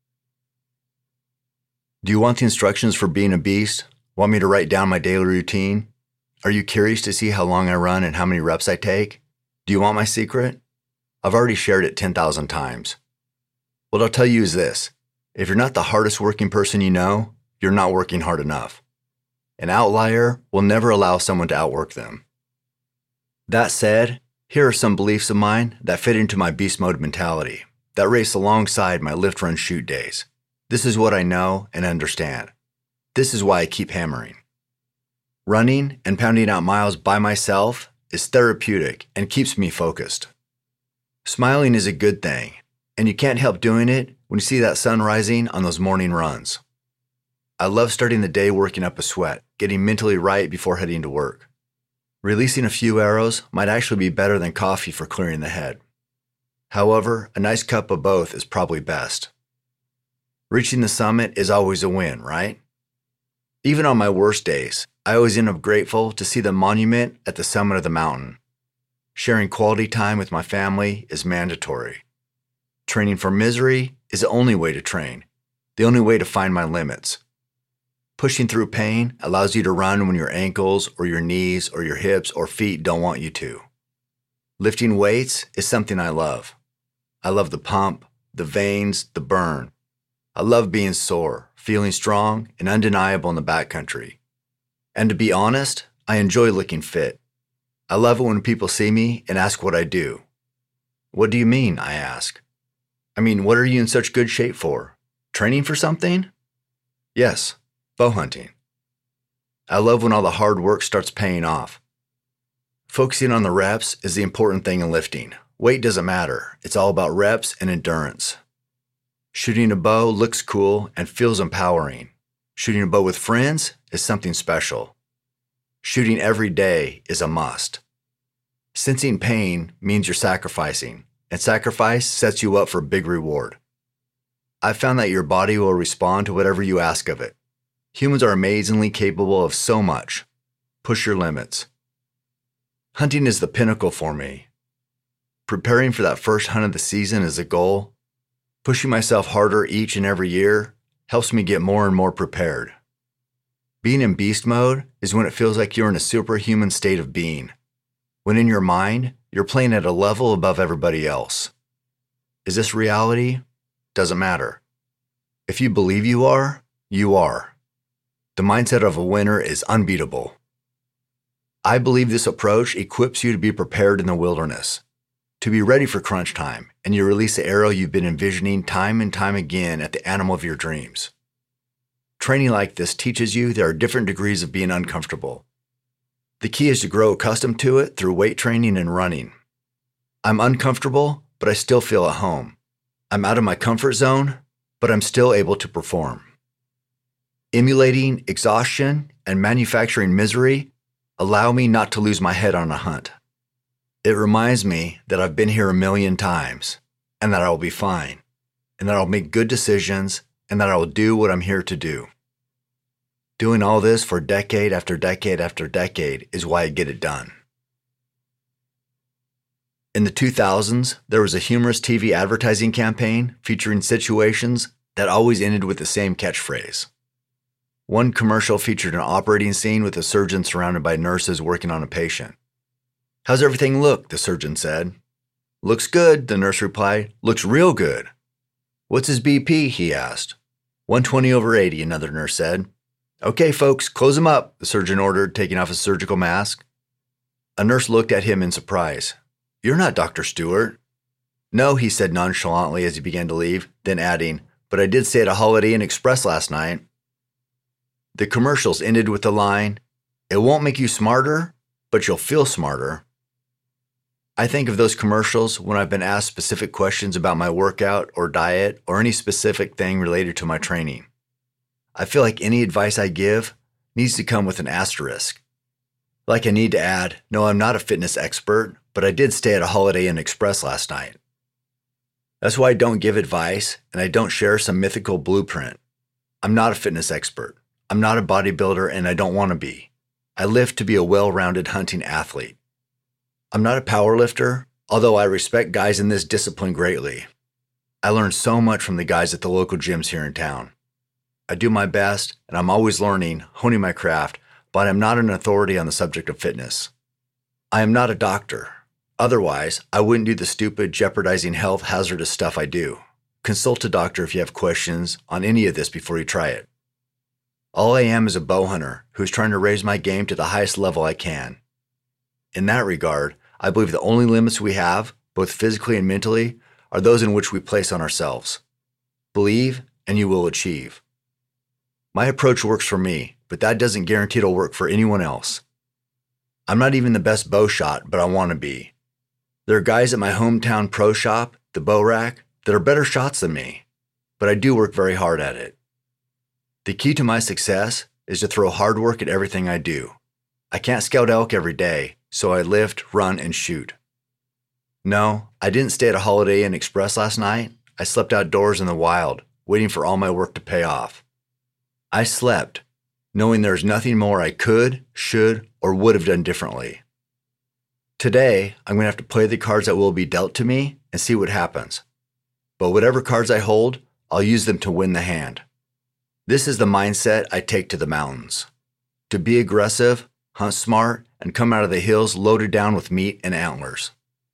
Do you want the instructions for being a beast? Want me to write down my daily routine? Are you curious to see how long I run and how many reps I take? Do you want my secret? I've already shared it ten thousand times. What I'll tell you is this. If you're not the hardest working person you know, you're not working hard enough. An outlier will never allow someone to outwork them. That said, here are some beliefs of mine that fit into my beast mode mentality, that race alongside my lift, run, shoot days. This is what I know and understand. This is why I keep hammering. Running and pounding out miles by myself is therapeutic and keeps me focused. Smiling is a good thing, and you can't help doing it when you see that sun rising on those morning runs. I love starting the day working up a sweat, getting mentally right before heading to work. Releasing a few arrows might actually be better than coffee for clearing the head. However, a nice cup of both is probably best. Reaching the summit is always a win, right? Even on my worst days, I always end up grateful to see the monument at the summit of the mountain. Sharing quality time with my family is mandatory. Training for misery is the only way to train, the only way to find my limits. Pushing through pain allows you to run when your ankles or your knees or your hips or feet don't want you to. Lifting weights is something I love. I love the pump, the veins, the burn. I love being sore, feeling strong and undeniable in the backcountry. And to be honest, I enjoy looking fit. I love it when people see me and ask what I do. What do you mean? I ask. I mean, what are you in such good shape for? Training for something? Yes. Bow hunting. I love when all the hard work starts paying off. Focusing on the reps is the important thing in lifting. Weight doesn't matter. It's all about reps and endurance. Shooting a bow looks cool and feels empowering. Shooting a bow with friends is something special. Shooting every day is a must. Sensing pain means you're sacrificing, and sacrifice sets you up for a big reward. I've found that your body will respond to whatever you ask of it. Humans are amazingly capable of so much. Push your limits. Hunting is the pinnacle for me. Preparing for that first hunt of the season is a goal. Pushing myself harder each and every year helps me get more and more prepared. Being in beast mode is when it feels like you're in a superhuman state of being. When in your mind, you're playing at a level above everybody else. Is this reality? Doesn't matter. If you believe you are, you are. The mindset of a winner is unbeatable. I believe this approach equips you to be prepared in the wilderness, to be ready for crunch time, and you release the arrow you've been envisioning time and time again at the animal of your dreams. Training like this teaches you there are different degrees of being uncomfortable. The key is to grow accustomed to it through weight training and running. I'm uncomfortable, but I still feel at home. I'm out of my comfort zone, but I'm still able to perform. Emulating exhaustion and manufacturing misery allow me not to lose my head on a hunt. It reminds me that I've been here a million times, and that I will be fine, and that I'll make good decisions, and that I will do what I'm here to do. Doing all this for decade after decade after decade is why I get it done. In the two thousands, there was a humorous T V advertising campaign featuring situations that always ended with the same catchphrase. One commercial featured an operating scene with a surgeon surrounded by nurses working on a patient. "How's everything look?" the surgeon said. "Looks good," the nurse replied. "Looks real good." "What's his B P?" he asked. one twenty over eighty, another nurse said. "Okay, folks, close him up," the surgeon ordered, taking off his surgical mask. A nurse looked at him in surprise. "You're not Doctor Stewart." "No," he said nonchalantly as he began to leave, then adding, "But I did stay at a Holiday Inn Express last night." The commercials ended with the line, "It won't make you smarter, but you'll feel smarter." I think of those commercials when I've been asked specific questions about my workout or diet or any specific thing related to my training. I feel like any advice I give needs to come with an asterisk. Like I need to add, no, I'm not a fitness expert, but I did stay at a Holiday Inn Express last night. That's why I don't give advice and I don't share some mythical blueprint. I'm not a fitness expert. I'm not a bodybuilder and I don't want to be. I live to be a well-rounded hunting athlete. I'm not a power lifter, although I respect guys in this discipline greatly. I learn so much from the guys at the local gyms here in town. I do my best, and I'm always learning, honing my craft, but I'm not an authority on the subject of fitness. I am not a doctor. Otherwise, I wouldn't do the stupid, jeopardizing health hazardous stuff I do. Consult a doctor if you have questions on any of this before you try it. All I am is a bow hunter who's trying to raise my game to the highest level I can. In that regard, I believe the only limits we have, both physically and mentally, are those in which we place on ourselves. Believe, and you will achieve. My approach works for me, but that doesn't guarantee it'll work for anyone else. I'm not even the best bow shot, but I want to be. There are guys at my hometown pro shop, the Bow Rack, that are better shots than me, but I do work very hard at it. The key to my success is to throw hard work at everything I do. I can't scout elk every day, so I lift, run, and shoot. No, I didn't stay at a Holiday Inn Express last night. I slept outdoors in the wild, waiting for all my work to pay off. I slept, knowing there is nothing more I could, should, or would have done differently. Today, I'm going to have to play the cards that will be dealt to me and see what happens. But whatever cards I hold, I'll use them to win the hand. This is the mindset I take to the mountains. To be aggressive, hunt smart, and come out of the hills loaded down with meat and antlers.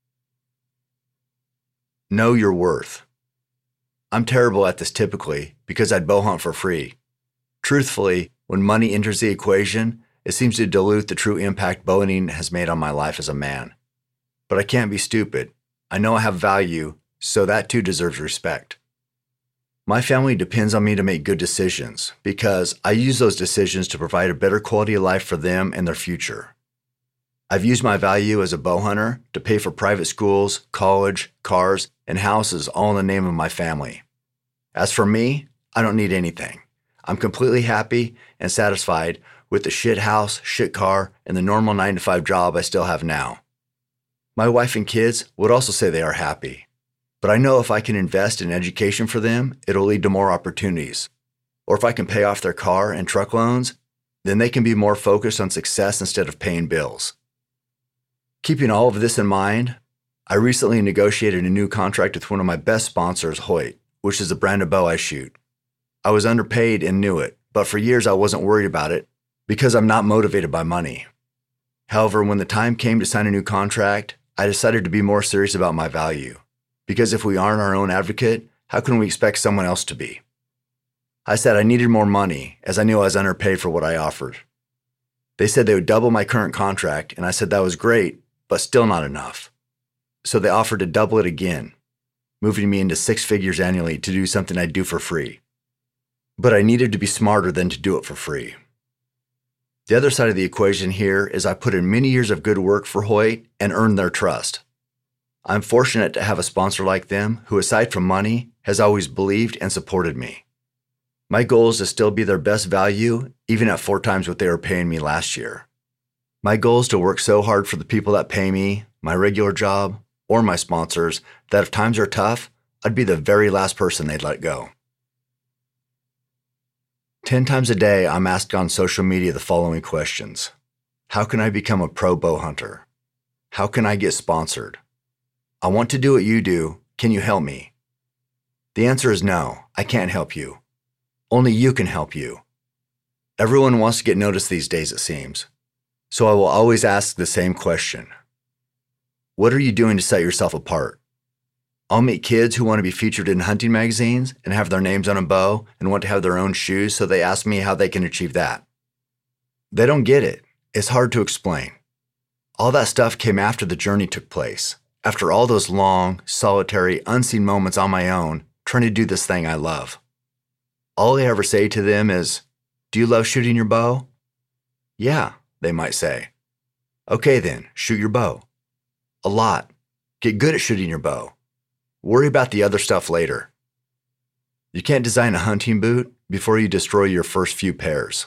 Know your worth. I'm terrible at this typically because I'd bow hunt for free. Truthfully, when money enters the equation, it seems to dilute the true impact bow hunting has made on my life as a man. But I can't be stupid. I know I have value, so that too deserves respect. My family depends on me to make good decisions because I use those decisions to provide a better quality of life for them and their future. I've used my value as a bow hunter to pay for private schools, college, cars, and houses all in the name of my family. As for me, I don't need anything. I'm completely happy and satisfied with the shit house, shit car, and the normal nine to five job I still have now. My wife and kids would also say they are happy. But I know if I can invest in education for them, it'll lead to more opportunities. Or if I can pay off their car and truck loans, then they can be more focused on success instead of paying bills. Keeping all of this in mind, I recently negotiated a new contract with one of my best sponsors, Hoyt, which is the brand of bow I shoot. I was underpaid and knew it, but for years I wasn't worried about it because I'm not motivated by money. However, when the time came to sign a new contract, I decided to be more serious about my value. Because if we aren't our own advocate, how can we expect someone else to be? I said I needed more money as I knew I was underpaid for what I offered. They said they would double my current contract, and I said that was great, but still not enough. So they offered to double it again, moving me into six figures annually to do something I'd do for free. But I needed to be smarter than to do it for free. The other side of the equation here is I put in many years of good work for Hoyt and earned their trust. I'm fortunate to have a sponsor like them who, aside from money, has always believed and supported me. My goal is to still be their best value, even at four times what they were paying me last year. My goal is to work so hard for the people that pay me, my regular job, or my sponsors, that if times are tough, I'd be the very last person they'd let go. Ten times a day, I'm asked on social media the following questions. How can I become a pro bow hunter? How can I get sponsored? I want to do what you do. Can you help me? The answer is no, I can't help you. Only you can help you. Everyone wants to get noticed these days, it seems. So I will always ask the same question. What are you doing to set yourself apart? I'll meet kids who want to be featured in hunting magazines and have their names on a bow and want to have their own shoes, so they ask me how they can achieve that. They don't get it. It's hard to explain. All that stuff came after the journey took place, after all those long, solitary, unseen moments on my own, trying to do this thing I love. All I ever say to them is, do you love shooting your bow? Yeah, they might say. Okay then, shoot your bow. A lot. Get good at shooting your bow. Worry about the other stuff later. You can't design a hunting boot before you destroy your first few pairs.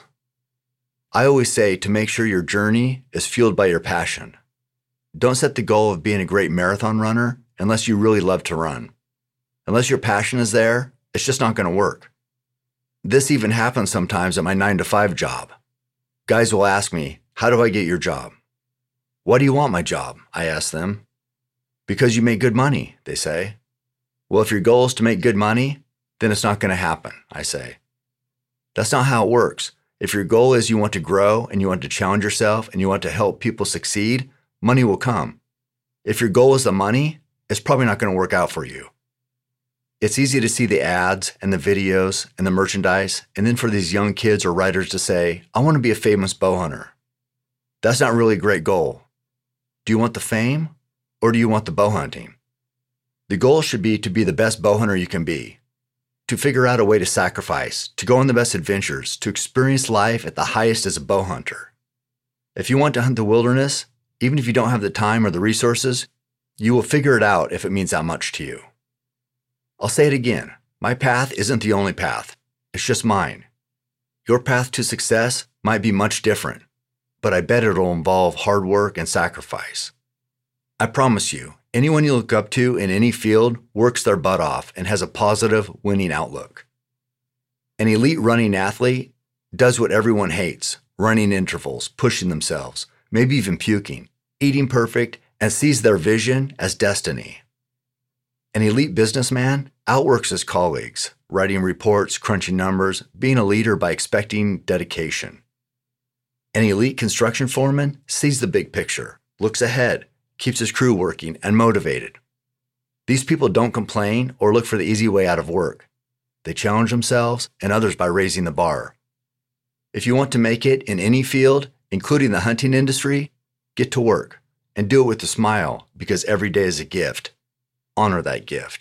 I always say to make sure your journey is fueled by your passion. Don't set the goal of being a great marathon runner unless you really love to run. Unless your passion is there, it's just not going to work. This even happens sometimes at my nine to five job. Guys will ask me, how do I get your job? Why do you want my job? I ask them. Because you make good money, they say. Well, if your goal is to make good money, then it's not going to happen, I say. That's not how it works. If your goal is you want to grow and you want to challenge yourself and you want to help people succeed, money will come. If your goal is the money, it's probably not going to work out for you. It's easy to see the ads and the videos and the merchandise, and then for these young kids or writers to say, I want to be a famous bow hunter. That's not really a great goal. Do you want the fame or do you want the bow hunting? The goal should be to be the best bow hunter you can be, to figure out a way to sacrifice, to go on the best adventures, to experience life at the highest as a bow hunter. If you want to hunt the wilderness, even if you don't have the time or the resources, you will figure it out if it means that much to you. I'll say it again. My path isn't the only path. It's just mine. Your path to success might be much different, but I bet it'll involve hard work and sacrifice. I promise you, anyone you look up to in any field works their butt off and has a positive, winning outlook. An elite running athlete does what everyone hates, running intervals, pushing themselves, maybe even puking, eating perfect, and sees their vision as destiny. An elite businessman outworks his colleagues, writing reports, crunching numbers, being a leader by expecting dedication. An elite construction foreman sees the big picture, looks ahead, keeps his crew working and motivated. These people don't complain or look for the easy way out of work. They challenge themselves and others by raising the bar. If you want to make it in any field, including the hunting industry, get to work and do it with a smile, because every day is a gift. Honor that gift.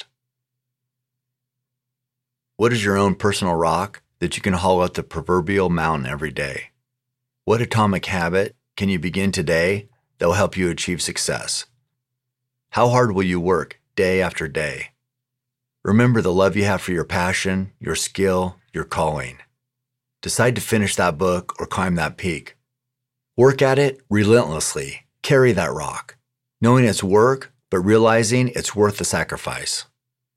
What is your own personal rock that you can haul up the proverbial mountain every day? What atomic habit can you begin today that will help you achieve success? How hard will you work day after day? Remember the love you have for your passion, your skill, your calling. Decide to finish that book or climb that peak. Work at it relentlessly. Carry that rock, knowing it's work, but realizing it's worth the sacrifice.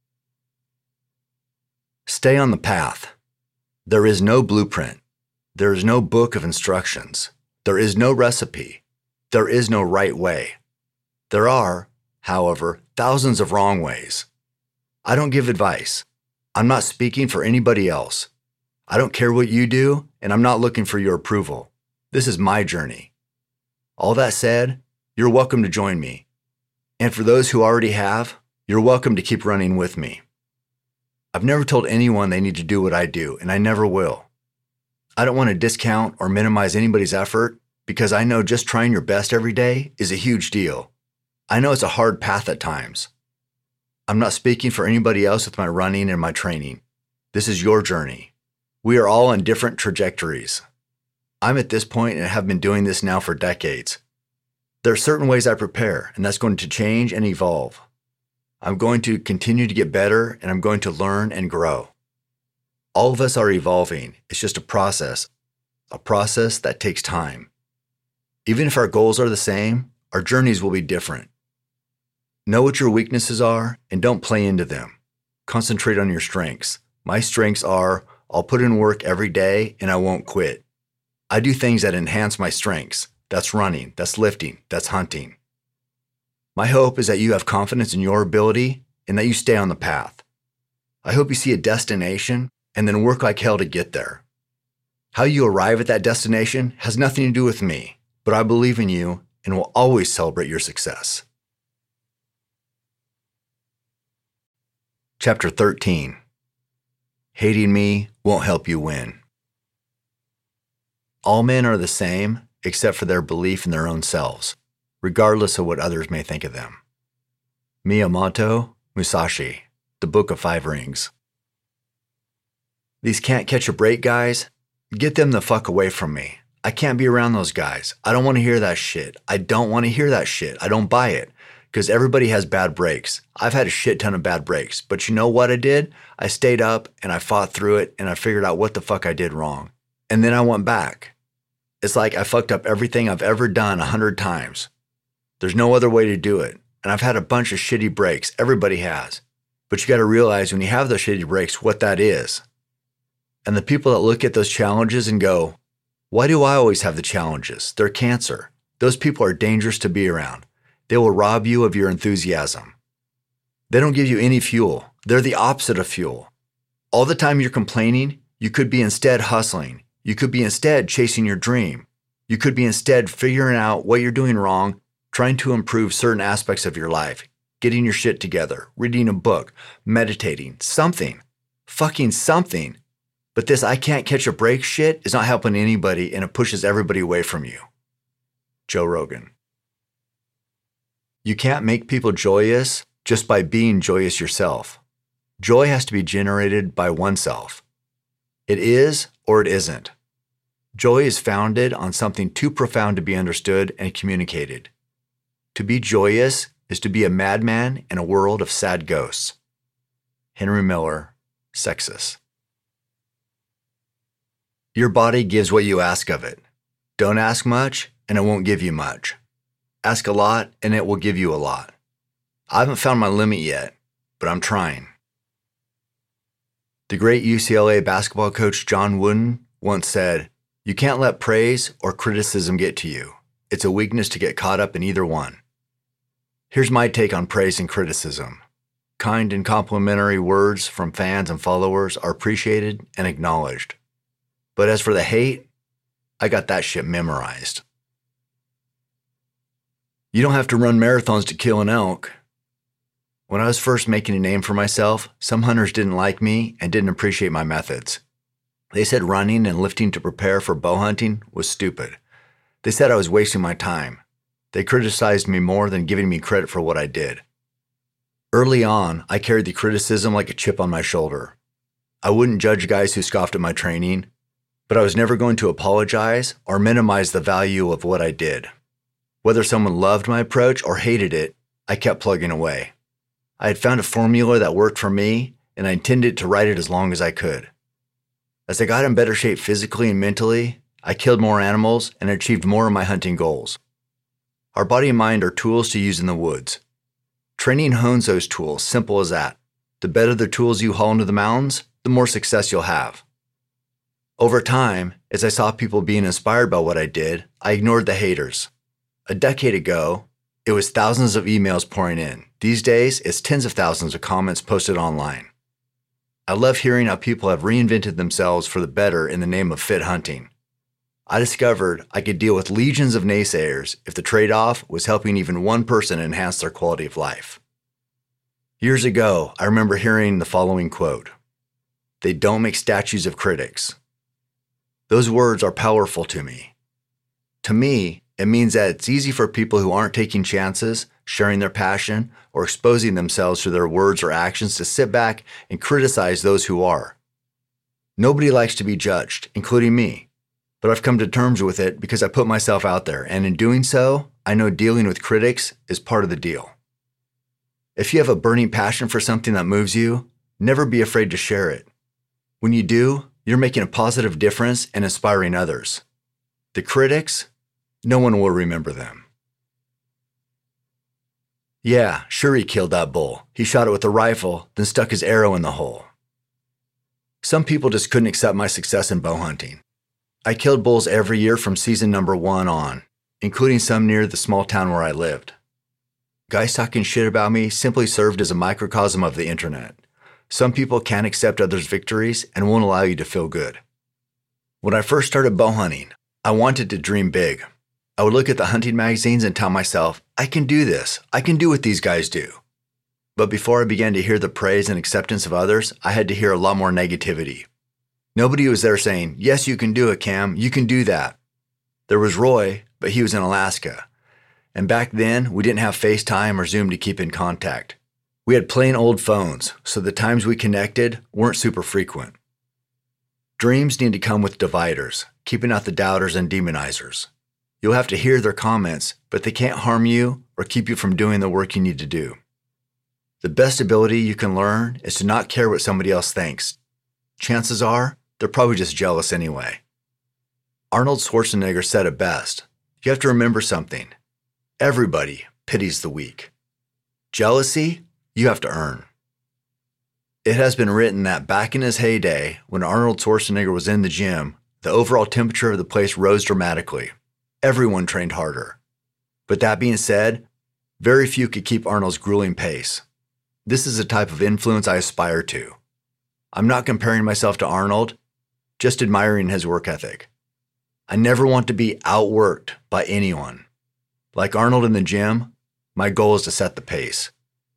Stay on the path. There is no blueprint. There is no book of instructions. There is no recipe. There is no right way. There are, however, thousands of wrong ways. I don't give advice. I'm not speaking for anybody else. I don't care what you do, and I'm not looking for your approval. This is my journey. All that said, you're welcome to join me. And for those who already have, you're welcome to keep running with me. I've never told anyone they need to do what I do, and I never will. I don't want to discount or minimize anybody's effort, because I know just trying your best every day is a huge deal. I know it's a hard path at times. I'm not speaking for anybody else with my running and my training. This is your journey. We are all on different trajectories. I'm at this point and have been doing this now for decades. There are certain ways I prepare, and that's going to change and evolve. I'm going to continue to get better, and I'm going to learn and grow. All of us are evolving. It's just a process, a process that takes time. Even if our goals are the same, our journeys will be different. Know what your weaknesses are and don't play into them. Concentrate on your strengths. My strengths are, I'll put in work every day and I won't quit. I do things that enhance my strengths. That's running, that's lifting, that's hunting. My hope is that you have confidence in your ability and that you stay on the path. I hope you see a destination and then work like hell to get there. How you arrive at that destination has nothing to do with me, but I believe in you and will always celebrate your success. Chapter thirteen. Hating me won't help you win. All men are the same except for their belief in their own selves, regardless of what others may think of them. Miyamoto Musashi, The Book of Five Rings. These can't catch a break guys, get them the fuck away from me. I can't be around those guys. I don't want to hear that shit. I don't want to hear that shit. I don't buy it. Because everybody has bad breaks. I've had a shit ton of bad breaks. But you know what I did? I stayed up and I fought through it and I figured out what the fuck I did wrong. And then I went back. It's like I fucked up everything I've ever done a hundred times. There's no other way to do it. And I've had a bunch of shitty breaks. Everybody has. But you got to realize when you have those shitty breaks what that is. And the people that look at those challenges and go, why do I always have the challenges? They're cancer. Those people are dangerous to be around. They will rob you of your enthusiasm. They don't give you any fuel. They're the opposite of fuel. All the time you're complaining, you could be instead hustling. You could be instead chasing your dream. You could be instead figuring out what you're doing wrong, trying to improve certain aspects of your life, getting your shit together, reading a book, meditating, something, fucking something. But this I can't catch a break shit is not helping anybody and it pushes everybody away from you. Joe Rogan. You can't make people joyous just by being joyous yourself. Joy has to be generated by oneself. It is or it isn't. Joy is founded on something too profound to be understood and communicated. To be joyous is to be a madman in a world of sad ghosts. Henry Miller, Sexus. Your body gives what you ask of it. Don't ask much, and it won't give you much. Ask a lot, and it will give you a lot. I haven't found my limit yet, but I'm trying. The great U C L A basketball coach John Wooden once said, "You can't let praise or criticism get to you. It's a weakness to get caught up in either one." Here's my take on praise and criticism. Kind and complimentary words from fans and followers are appreciated and acknowledged. But as for the hate, I got that shit memorized. You don't have to run marathons to kill an elk. When I was first making a name for myself, some hunters didn't like me and didn't appreciate my methods. They said running and lifting to prepare for bow hunting was stupid. They said I was wasting my time. They criticized me more than giving me credit for what I did. Early on, I carried the criticism like a chip on my shoulder. I wouldn't judge guys who scoffed at my training, but I was never going to apologize or minimize the value of what I did. Whether someone loved my approach or hated it, I kept plugging away. I had found a formula that worked for me, and I intended to ride it as long as I could. As I got in better shape physically and mentally, I killed more animals and achieved more of my hunting goals. Our body and mind are tools to use in the woods. Training hones those tools, simple as that. The better the tools you haul into the mountains, the more success you'll have. Over time, as I saw people being inspired by what I did, I ignored the haters. A decade ago, it was thousands of emails pouring in. These days, it's tens of thousands of comments posted online. I love hearing how people have reinvented themselves for the better in the name of fit hunting. I discovered I could deal with legions of naysayers if the trade-off was helping even one person enhance their quality of life. Years ago, I remember hearing the following quote, "They don't make statues of critics." Those words are powerful to me. To me, it means that it's easy for people who aren't taking chances, sharing their passion, or exposing themselves through their words or actions to sit back and criticize those who are. Nobody likes to be judged, including me, but I've come to terms with it because I put myself out there, and in doing so, I know dealing with critics is part of the deal. If you have a burning passion for something that moves you, never be afraid to share it. When you do, you're making a positive difference and inspiring others. The critics, no one will remember them. Yeah, sure he killed that bull. He shot it with a rifle, then stuck his arrow in the hole. Some people just couldn't accept my success in bow hunting. I killed bulls every year from season number one on, including some near the small town where I lived. Guys talking shit about me simply served as a microcosm of the internet. Some people can't accept others' victories and won't allow you to feel good. When I first started bow hunting, I wanted to dream big. I would look at the hunting magazines and tell myself, I can do this. I can do what these guys do. But before I began to hear the praise and acceptance of others, I had to hear a lot more negativity. Nobody was there saying, yes, you can do it, Cam. You can do that. There was Roy, but he was in Alaska. And back then, we didn't have FaceTime or Zoom to keep in contact. We had plain old phones, so the times we connected weren't super frequent. Dreams need to come with dividers, keeping out the doubters and demonizers. You'll have to hear their comments, but they can't harm you or keep you from doing the work you need to do. The best ability you can learn is to not care what somebody else thinks. Chances are, they're probably just jealous anyway. Arnold Schwarzenegger said it best. You have to remember something. Everybody pities the weak. Jealousy, you have to earn. It has been written that back in his heyday, when Arnold Schwarzenegger was in the gym, the overall temperature of the place rose dramatically. Everyone trained harder. But that being said, very few could keep Arnold's grueling pace. This is a type of influence I aspire to. I'm not comparing myself to Arnold, just admiring his work ethic. I never want to be outworked by anyone. Like Arnold in the gym, my goal is to set the pace.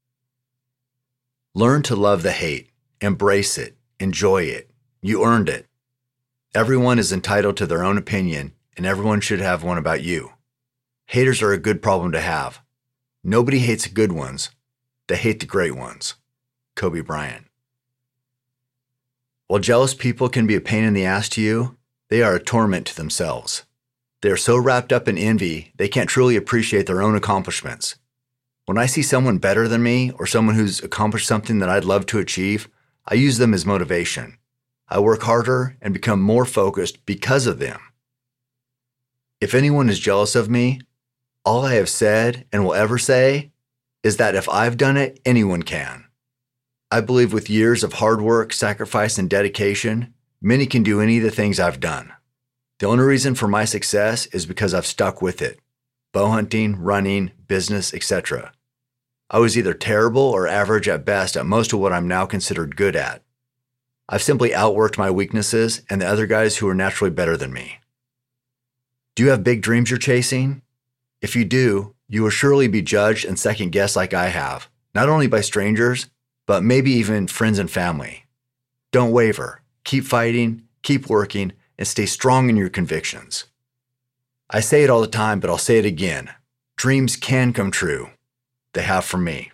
Learn to love the hate, embrace it, enjoy it. You earned it. Everyone is entitled to their own opinion, and everyone should have one about you. Haters are a good problem to have. Nobody hates the good ones. They hate the great ones. Kobe Bryant. While jealous people can be a pain in the ass to you, they are a torment to themselves. They are so wrapped up in envy, they can't truly appreciate their own accomplishments. When I see someone better than me or someone who's accomplished something that I'd love to achieve, I use them as motivation. I work harder and become more focused because of them. If anyone is jealous of me, all I have said and will ever say is that if I've done it, anyone can. I believe with years of hard work, sacrifice, and dedication, many can do any of the things I've done. The only reason for my success is because I've stuck with it. Bow hunting, running, business, et cetera. I was either terrible or average at best at most of what I'm now considered good at. I've simply outworked my weaknesses and the other guys who are naturally better than me. Do you have big dreams you're chasing? If you do, you will surely be judged and second-guessed like I have, not only by strangers, but maybe even friends and family. Don't waver. Keep fighting, keep working, and stay strong in your convictions. I say it all the time, but I'll say it again. Dreams can come true. They have for me.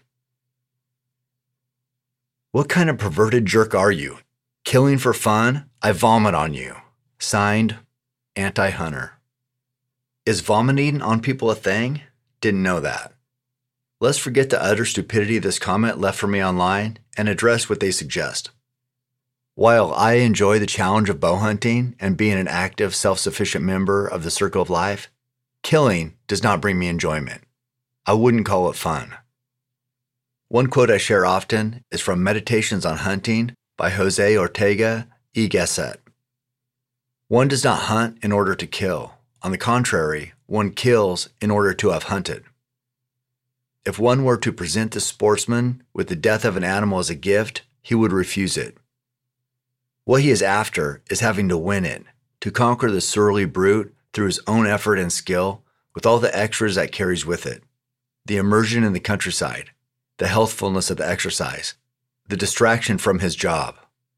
What kind of perverted jerk are you? Killing for fun? I vomit on you. Signed, Anti-Hunter. Is vomiting on people a thing? Didn't know that. Let's forget the utter stupidity this comment left for me online and address what they suggest. While I enjoy the challenge of bow hunting and being an active, self-sufficient member of the circle of life, killing does not bring me enjoyment. I wouldn't call it fun. One quote I share often is from Meditations on Hunting by Jose Ortega y Gasset. One does not hunt in order to kill. On the contrary, one kills in order to have hunted. If one were to present the sportsman with the death of an animal as a gift, he would refuse it. What he is after is having to win it, to conquer the surly brute through his own effort and skill, with all the extras that carries with it. The immersion in the countryside, the healthfulness of the exercise, the distraction from his job.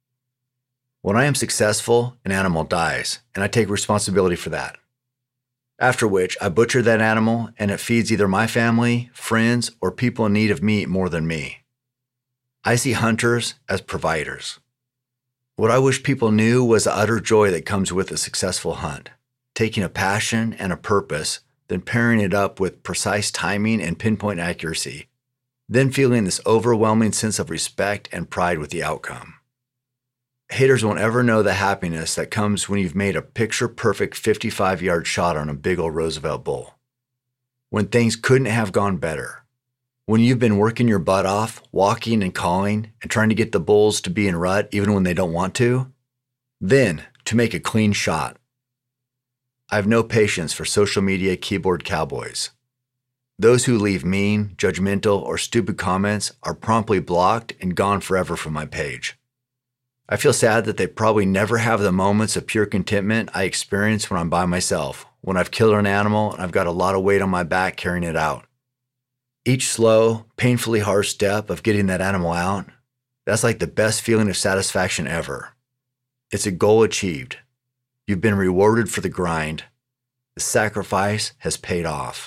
When I am successful, an animal dies, and I take responsibility for that. After which, I butcher that animal and it feeds either my family, friends, or people in need of meat more than me. I see hunters as providers. What I wish people knew was the utter joy that comes with a successful hunt, taking a passion and a purpose, then pairing it up with precise timing and pinpoint accuracy, then feeling this overwhelming sense of respect and pride with the outcome. Haters won't ever know the happiness that comes when you've made a picture-perfect fifty-five-yard shot on a big old Roosevelt bull. When things couldn't have gone better. When you've been working your butt off, walking and calling, and trying to get the bulls to be in rut even when they don't want to. Then, to make a clean shot. I have no patience for social media keyboard cowboys. Those who leave mean, judgmental, or stupid comments are promptly blocked and gone forever from my page. I feel sad that they probably never have the moments of pure contentment I experience when I'm by myself, when I've killed an animal and I've got a lot of weight on my back carrying it out. Each slow, painfully hard step of getting that animal out, that's like the best feeling of satisfaction ever. It's a goal achieved. You've been rewarded for the grind. The sacrifice has paid off.